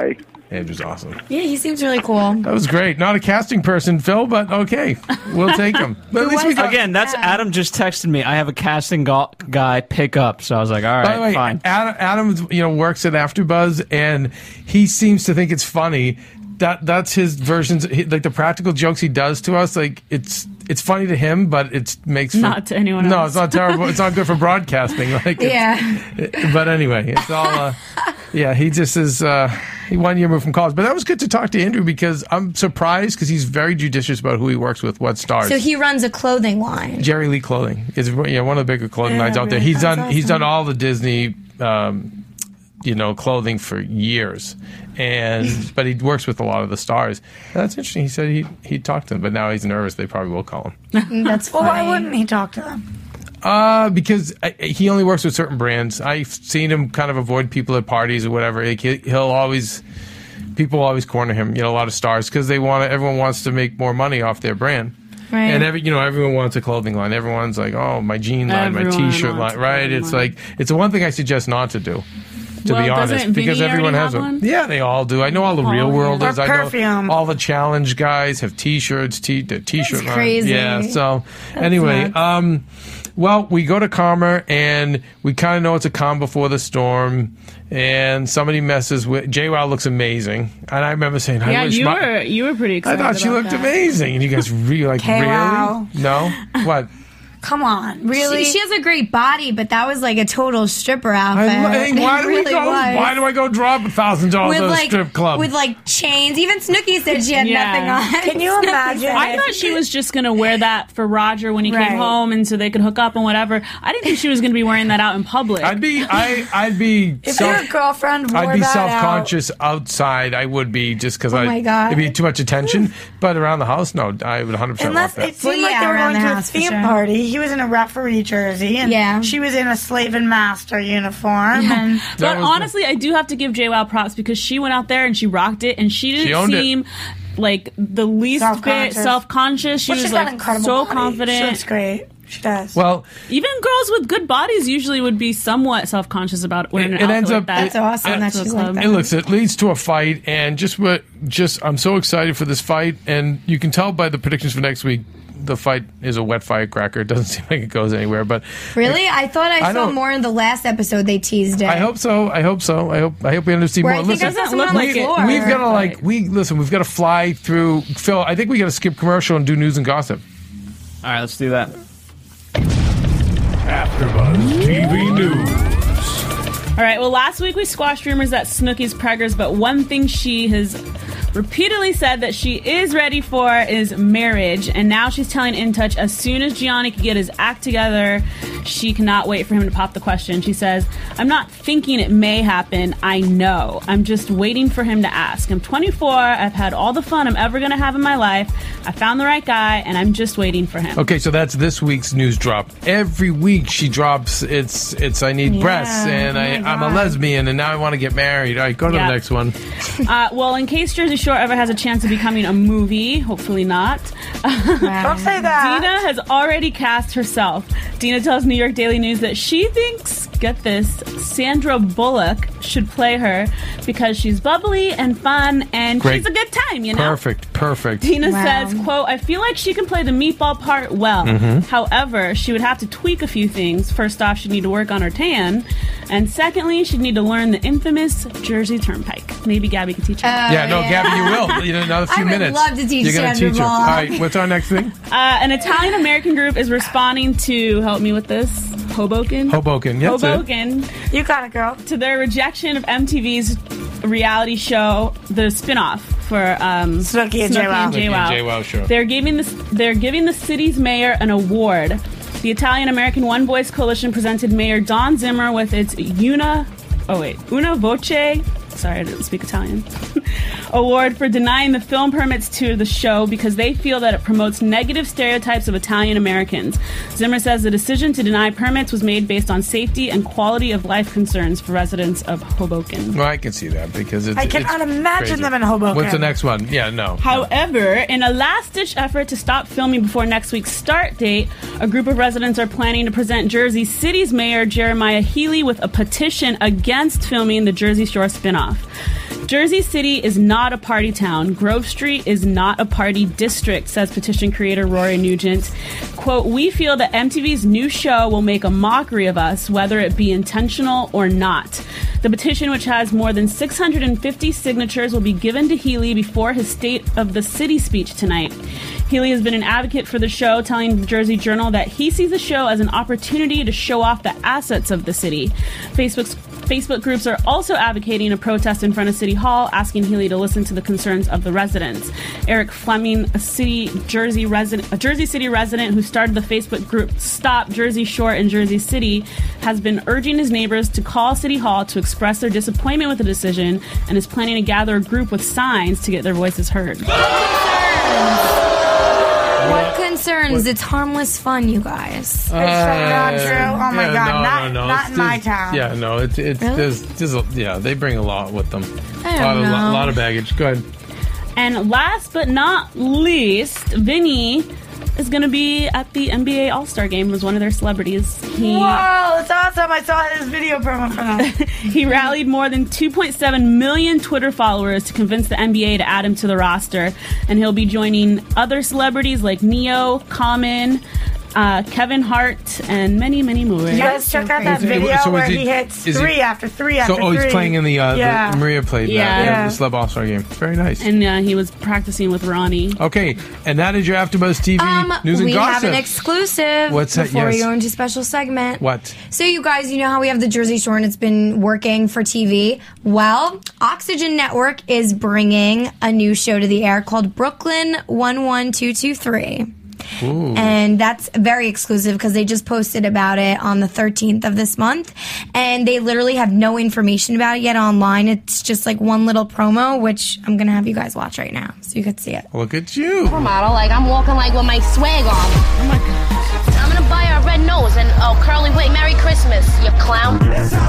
S11: Andrew's awesome.
S14: Yeah, he seems really cool.
S11: That was great. Not a casting person, Phil, but okay. We'll take him. But at least we got,
S18: Again, that's Adam just texted me. I have a casting go- guy pick up. So I was like, all right,
S11: By the way,
S18: fine.
S11: Adam, Adam, you know, works at AfterBuzz, and he seems to think it's funny. That that's his versions, he, like the practical jokes he does to us. Like it's it's funny to him, but it makes for,
S13: Not to anyone
S11: No,
S13: else.
S11: it's not terrible. It's not good for broadcasting. Like, it's-
S14: Yeah.
S11: But anyway, it's all. Uh, yeah, he just is. Uh, he one year removed from college, but that was good to talk to Andrew because I'm surprised because he's very judicious about who he works with, what stars.
S14: So he runs a clothing line.
S11: Jerry Lee Clothing is you know, one of the bigger clothing
S14: Yeah,
S11: lines out there.
S14: really?
S11: He's done
S14: That's
S11: he's done
S14: awesome.
S11: all the Disney, um, you know, clothing for years, and but he works with a lot of the stars. That's interesting. He said he he talked to them, but now he's nervous. They probably will call him.
S12: That's well, why wouldn't he talk to them?
S11: Uh, because I, he only works with certain brands. I've seen him kind of avoid people at parties or whatever. Like he, he'll always, people always corner him. You know, a lot of stars because they want to. Everyone wants to make more money off their brand.
S14: Right.
S11: And every, you know, everyone wants a clothing line. Everyone's like, oh, my jean line, my
S13: Everyone
S11: T-shirt
S13: wants
S11: line,
S13: a
S11: right?
S13: clothing
S11: it's
S13: line.
S11: like it's the one thing I suggest not to do. To
S13: Well,
S11: be honest,
S13: doesn't
S11: because
S13: Vinny
S11: everyone
S13: already
S11: has
S13: have
S11: them.
S13: one?
S11: Yeah, they all do. I know all the
S13: Oh,
S11: real
S13: yeah.
S11: worlders.
S12: Or
S11: I know
S12: perfume.
S11: all the challenge guys have T-shirts, t- the T-shirt line.
S14: crazy.
S11: Yeah. So
S14: That's
S11: anyway,
S14: nuts.
S11: um, well, we go to Karma and we kind of know it's a calm before the storm. And somebody messes with JWoww looks amazing, and I remember saying, "I
S13: Yeah,
S11: wish
S13: you
S11: my."
S13: were you were pretty
S11: I
S13: excited.
S11: thought she
S13: about
S11: looked
S13: that.
S11: amazing, and you guys really like
S12: K-Wow.
S11: really no what.
S12: Come on, really?
S14: She, she has a great body, but that was like a total stripper outfit.
S11: I,
S14: It
S11: why do
S14: really
S11: we go?
S14: was.
S11: Why do I go drop a thousand dollars
S14: with
S11: at a
S14: like
S11: strip club?
S14: with like chains. Even Snooki said she had
S13: Yeah.
S14: nothing on.
S12: Can you
S14: Snooki
S12: imagine?
S14: said
S13: I
S14: it.
S13: thought she was just gonna wear that for Roger when he
S12: Right.
S13: came home, and so they could hook up and whatever. I didn't think she was gonna be wearing that out in public.
S11: I'd be I I'd be
S12: If
S11: self-
S12: your girlfriend wore
S11: I'd be
S12: that
S11: self conscious outside. I would be just because
S14: Oh
S11: I
S14: my God.
S11: it'd be too much attention. But around the house, no, I would one hundred
S12: out,
S11: percent want
S12: unless
S11: that.
S12: it seemed
S14: Well,
S12: like
S14: yeah,
S12: they were
S14: around
S12: going
S14: the
S12: to a
S14: house, for
S12: theme
S14: sure.
S12: party. He was in a referee jersey, and
S14: Yeah.
S12: she was in a slave and master uniform. And
S13: But
S11: That was-
S13: honestly, I do have to give JWoww props because she went out there and she rocked it, and she
S11: She
S13: didn't
S11: owned it.
S13: seem like the least bit
S12: Self-conscious.
S13: self-conscious. She
S12: well,
S13: was
S12: she's got
S13: like
S12: an incredible
S13: so
S12: body. She
S13: confident.
S12: looks great. She does.
S11: Well,
S13: Even girls with good bodies usually would be somewhat self-conscious about wearing
S11: It-
S13: an
S11: it
S13: outfit
S11: ends
S13: like
S11: up-
S13: that.
S14: That's awesome that
S13: to the
S14: she's like
S13: club.
S14: that.
S11: it looks it leads to a fight, and just what just I'm so excited for this fight, and you can tell by the predictions for next week. The fight is a wet firecracker. It doesn't seem like it goes anywhere, but
S14: Really, I thought I,
S11: I
S14: saw
S11: don't-
S14: more in the last episode. They teased it.
S11: I hope so. I hope so. I hope. I hope we end up seeing
S14: Where
S11: more.
S14: I think I
S11: Listen,
S14: saw someone on
S13: look
S14: the
S13: like it.
S14: floor.
S11: we've got to like we listen. We've got to fly through. Phil, I think we got to skip commercial and do news and gossip.
S18: All right, let's do that.
S9: AfterBuzz T V News.
S13: All right. Well, last week we squashed rumors that Snooki's preggers, but one thing she has repeatedly said that she is ready for is marriage, and now she's telling In Touch as soon as Gianni can get his act together, she cannot wait for him to pop the question. She says, "I'm not thinking it may happen. I know. I'm just waiting for him to ask. I'm twenty-four. I've had all the fun I'm ever going to have in my life. I found the right guy, and I'm just waiting for him."
S11: Okay, so that's this week's news drop. Every week she drops. It's it's. I need
S13: Yeah,
S11: breasts, and
S13: oh
S11: I,
S13: my
S11: I'm a
S13: God.
S11: lesbian, and now I want to get married. All right, go to
S13: Yeah.
S11: the next one.
S13: Uh, well, in case Jersey Shore ever has a chance of becoming a movie, hopefully not.
S12: Don't say that.
S13: Dina has already cast herself. Dina tells New York Daily News that she thinks, get this, Sandra Bullock should play her because she's bubbly and fun and
S11: Great.
S13: she's a good time, you know?
S11: Perfect, perfect.
S13: Dina
S14: Wow.
S13: says, quote, "I feel like she can play the meatball part well.
S11: Mhm.
S13: However, she would have to tweak a few things. First off, she'd need to work on her tan. And secondly, she'd need to learn the infamous Jersey Turnpike. Maybe Gabby could teach her.
S11: yeah, no, Gabby, you will. You know, another few
S14: I would
S11: minutes.
S14: love to teach
S11: You're gonna
S14: Sandra
S11: teach her. All
S14: Bullock.
S11: right, what's our next thing?
S13: Uh, an Italian American group is responding to, help me with this, Hoboken?
S11: Hoboken. Yeah, that's it.
S13: Hoboken.
S12: You got it, girl.
S13: To their rejection of M T V's reality show, the spin-off for um,
S12: Snooki and JWoww.
S13: and JWoww.
S11: Snooki and JWoww show.
S13: They're giving this. They're giving the city's mayor an award. The Italian American One Voice Coalition presented Mayor Don Zimmer with its Una. Oh wait, Una Voce. Sorry, I didn't speak Italian. Award for denying the film permits to the show because they feel that it promotes negative stereotypes of Italian Americans. Zimmer says the decision to deny permits was made based on safety and quality of life concerns for residents of Hoboken.
S11: Well, I can see that because it's.
S12: I cannot
S11: it's
S12: imagine
S11: crazy.
S12: them in Hoboken.
S11: What's the next one? Yeah, no.
S13: However, in a last-ditch effort to stop filming before next week's start date, a group of residents are planning to present Jersey City's mayor Jeremiah Healy with a petition against filming the Jersey Shore spinoff. Jersey City is not a party town. Grove Street is not a party district, says petition creator Rory Nugent. Quote, we feel that M T V's new show will make a mockery of us, whether it be intentional or not. The petition, which has more than six hundred fifty signatures, will be given to Healy before his State of the City speech tonight. Healy has been an advocate for the show, telling the Jersey Journal that he sees the show as an opportunity to show off the assets of the city. Facebook's Facebook groups are also advocating a protest in front of City Hall, asking Healy to listen to the concerns of the residents. Eric Fleming, a city Jersey resident, a Jersey City resident who started the Facebook group Stop Jersey Shore in Jersey City, has been urging his neighbors to call City Hall to express their disappointment with the decision and is planning to gather a group with signs to get their voices heard.
S14: What concerns? It's harmless fun, you guys.
S12: It's so not true. Oh my
S11: yeah,
S12: God,
S11: no,
S12: not
S11: no, no.
S12: not
S11: It's-
S12: in my
S11: it's-
S12: town.
S11: Yeah, no, it's it's
S14: Really?
S11: there's, there's a, yeah, they bring a lot with them.
S14: I
S11: a lot
S14: don't
S11: of,
S14: know.
S11: lot of baggage. Go ahead.
S13: And last but not least, Vinny is going to be at the N B A All-Star Game as one of their celebrities. He,
S12: Whoa, it's awesome! I saw his video promo for that.
S13: he rallied more than two point seven million Twitter followers to convince the N B A to add him to the roster. And he'll be joining other celebrities like Neo, Common, uh, Kevin Hart, and many, many more.
S12: You guys check out that
S11: Is it-
S12: video
S11: so is
S12: where
S11: it-
S12: he hits
S11: is he-
S12: three after three after
S11: So, oh,
S12: three.
S11: he's playing in the, uh,
S12: yeah.
S11: the Maria played
S13: Yeah.
S11: that,
S13: Yeah.
S11: the Celeb All-Star game. Very nice.
S13: And uh, he was practicing with Ronnie.
S11: Okay, and that is your AfterBuzz T V
S14: Um,
S11: news and
S14: we
S11: gossip.
S14: have an exclusive
S11: What's that?
S14: before we
S11: Yes.
S14: go into special segment.
S11: What?
S14: So you guys, you know how we have the Jersey Shore and it's been working for T V? Well, Oxygen Network is bringing a new show to the air called Brooklyn one one two two three.
S11: Ooh.
S14: And that's very exclusive because they just posted about it on the thirteenth of this month. And they literally have no information about it yet online. It's just like one little promo, which I'm going to have you guys watch right now so you can see it.
S11: Look at you.
S3: Supermodel, like I'm walking like with my swag on. Oh my God. I'm gonna buy her a red nose and a curly wig. Merry Christmas, you clown.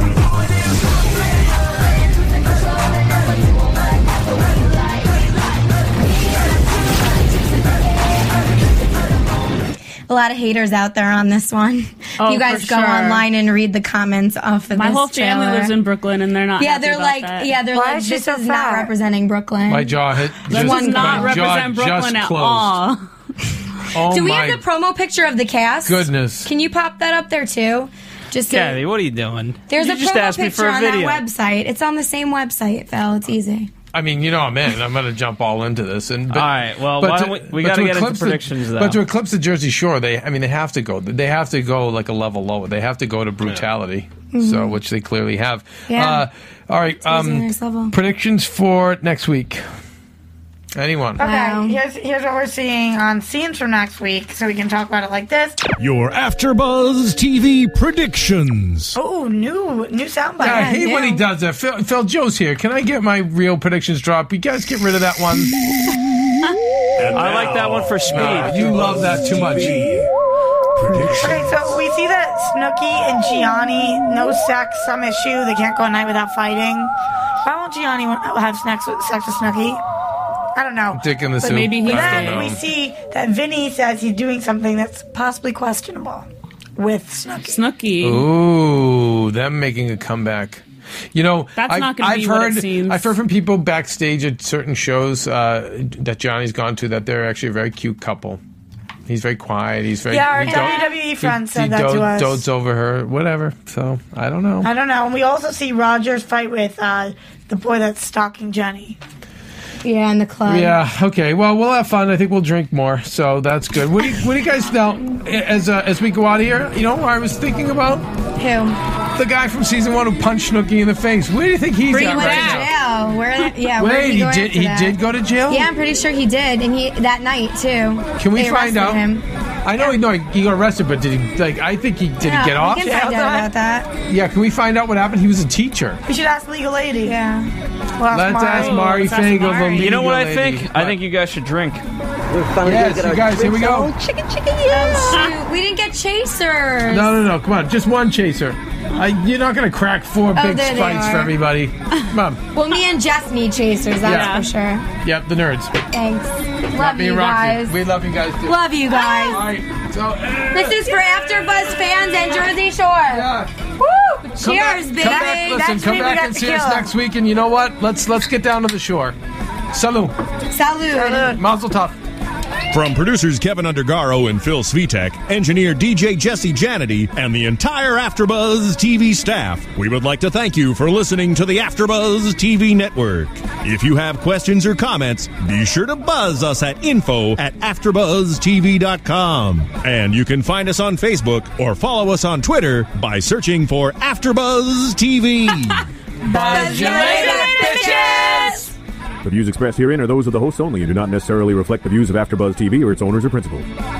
S14: A lot of haters out there on this one.
S13: Oh,
S14: you guys
S13: for
S14: go
S13: sure.
S14: online and read the comments off of
S13: My
S14: this
S13: whole family
S14: trailer.
S13: lives in Brooklyn, and they're not.
S14: Yeah,
S13: happy
S14: they're
S13: about
S14: like,
S13: that.
S14: yeah, they're
S12: Why
S14: like,
S12: is she
S14: this
S12: so
S14: is not
S12: fat?
S14: representing Brooklyn.
S11: My jaw hit.
S13: This
S11: just-
S13: does not
S11: my jaw
S13: represent Brooklyn
S11: just
S13: at
S11: closed.
S13: all.
S11: Oh
S14: Do we
S11: my
S14: have the promo picture of the cast?
S11: goodness.
S14: Can you pop that up there too? Just so,
S18: Kathy, what are you doing?
S14: there's
S18: you
S14: a
S18: just
S14: promo
S18: asked me
S14: picture
S18: for a
S14: on
S18: video.
S14: that website. It's on the same website, Phil. It's easy.
S11: I mean, you know I'm in. I'm going to jump all into this. And but,
S18: All right, well,
S11: but
S18: why
S11: to-
S18: don't we- we
S11: but
S18: gotta
S11: to
S18: get into
S11: eclipse the-
S18: predictions, though.
S11: But to eclipse the Jersey Shore, they, I mean, they have to go. They have to go like a level lower. They have to go to brutality.
S14: Mhm.
S11: So, which they clearly have.
S14: Yeah.
S11: Uh, all right.
S14: It's the
S11: Um,
S14: next level.
S11: predictions for next week. Anyone?
S12: Okay,
S14: Wow.
S12: here's here's what we're seeing on scenes from next week, so we can talk about it like this.
S10: Your AfterBuzz T V predictions.
S12: Oh, new new soundbite.
S11: Yeah, I hate when he does that. Phil, Phil, Joe's here. Can I get my real predictions drop? You guys get rid of that one.
S18: I like that one for speed.
S11: Nah, you love that too much.
S12: Okay, so we see that Snooki and Gianni, no sex, some issue. They can't go a night without fighting. Why won't Gianni want- have sex with, sex with Snooki? I don't know.
S11: Dick in the
S12: But
S11: soup.
S13: maybe he's
S11: I don't
S12: Then
S11: know.
S12: we see that Vinny says he's doing something that's possibly questionable with Snooki.
S13: Snooki.
S11: Ooh, them making a comeback. You know,
S13: That's
S11: I've,
S13: not gonna
S11: I've
S13: be what
S11: heard.
S13: it seems.
S11: I've heard from people backstage at certain shows uh, that Johnny's gone to that they're actually a very cute couple. He's very quiet. He's very.
S12: Yeah, our
S11: he
S12: W W E friend
S11: he,
S12: said
S11: he
S12: that
S11: dotes,
S12: to us.
S11: dotes over her, whatever. So I don't know.
S12: I don't know. And we also see Rogers fight with uh, the boy that's stalking Jenny.
S14: Yeah, in the club.
S11: Yeah. Okay. Well, we'll have fun. I think we'll drink more, so that's good. What do you, what do you guys now? As uh, as we go out of here, you know, who I was thinking about
S14: Who?
S11: the guy from season one who punched Snooki in the face. Where do you think he's
S14: Where he
S11: at
S14: went
S11: right
S14: to
S11: now?
S14: jail. Where? Yeah. where
S11: Wait,
S14: did
S11: he
S14: go
S11: did.
S14: after
S11: He
S14: that?
S11: did go to jail.
S14: Yeah, I'm pretty sure he did, and he that night too.
S11: Can we
S14: They
S11: find
S14: arrested
S11: out?
S14: Him.
S11: I know he no, he got arrested, but did he like? I think he did.
S14: Yeah,
S11: he get off?
S14: We can find out about that.
S11: Yeah. Can we find out what happened? He was a teacher.
S12: We should ask Legal Lady.
S14: Yeah.
S12: Well,
S11: Let's ask Mari
S13: Let's ask
S11: Fagel, the
S13: Mari.
S11: legal
S18: You know what I
S11: lady.
S18: think? I think you guys should drink.
S11: Yes, you guys. Here we go.
S14: Chicken, chicken, yeah. Shoot, we didn't get chasers.
S11: No, no, no. Come on, just one chaser. I, you're not going to crack four
S14: Oh,
S11: big
S14: there they
S11: fights for
S14: are.
S11: everybody. Come on.
S14: Well, me and Jess need chasers. That's
S11: Yeah.
S14: for sure.
S11: Yep, the nerds.
S14: Thanks.
S11: Not
S14: Love
S11: being
S14: you
S11: Roxy.
S14: guys.
S11: We love you guys too.
S14: Love you guys.
S11: All right. So, uh,
S14: This is for AfterBuzz fans and Jersey Shore.
S11: Yeah.
S14: Woo!
S11: come back,
S14: Cheers,
S11: come
S14: baby.
S11: back, listen,
S14: That's
S11: come
S14: me, we
S11: back
S14: got
S11: and see us
S14: tequila.
S11: next week. And you know what? Let's let's get down to the shore. Salud.
S14: Salud.
S11: Mazel tov.
S9: From producers Kevin Undergaro and Phil Svitek, engineer D J Jesse Janity, and the entire AfterBuzz T V staff, we would like to thank you for listening to the AfterBuzz T V network. If you have questions or comments, be sure to buzz us at info at after buzz t v dot com. And you can find us on Facebook or follow us on Twitter by searching for AfterBuzz T V.
S11: Buzz you later, bitches!
S20: The views expressed herein are those of the hosts only and do not necessarily reflect the views of AfterBuzz T V or its owners or principals.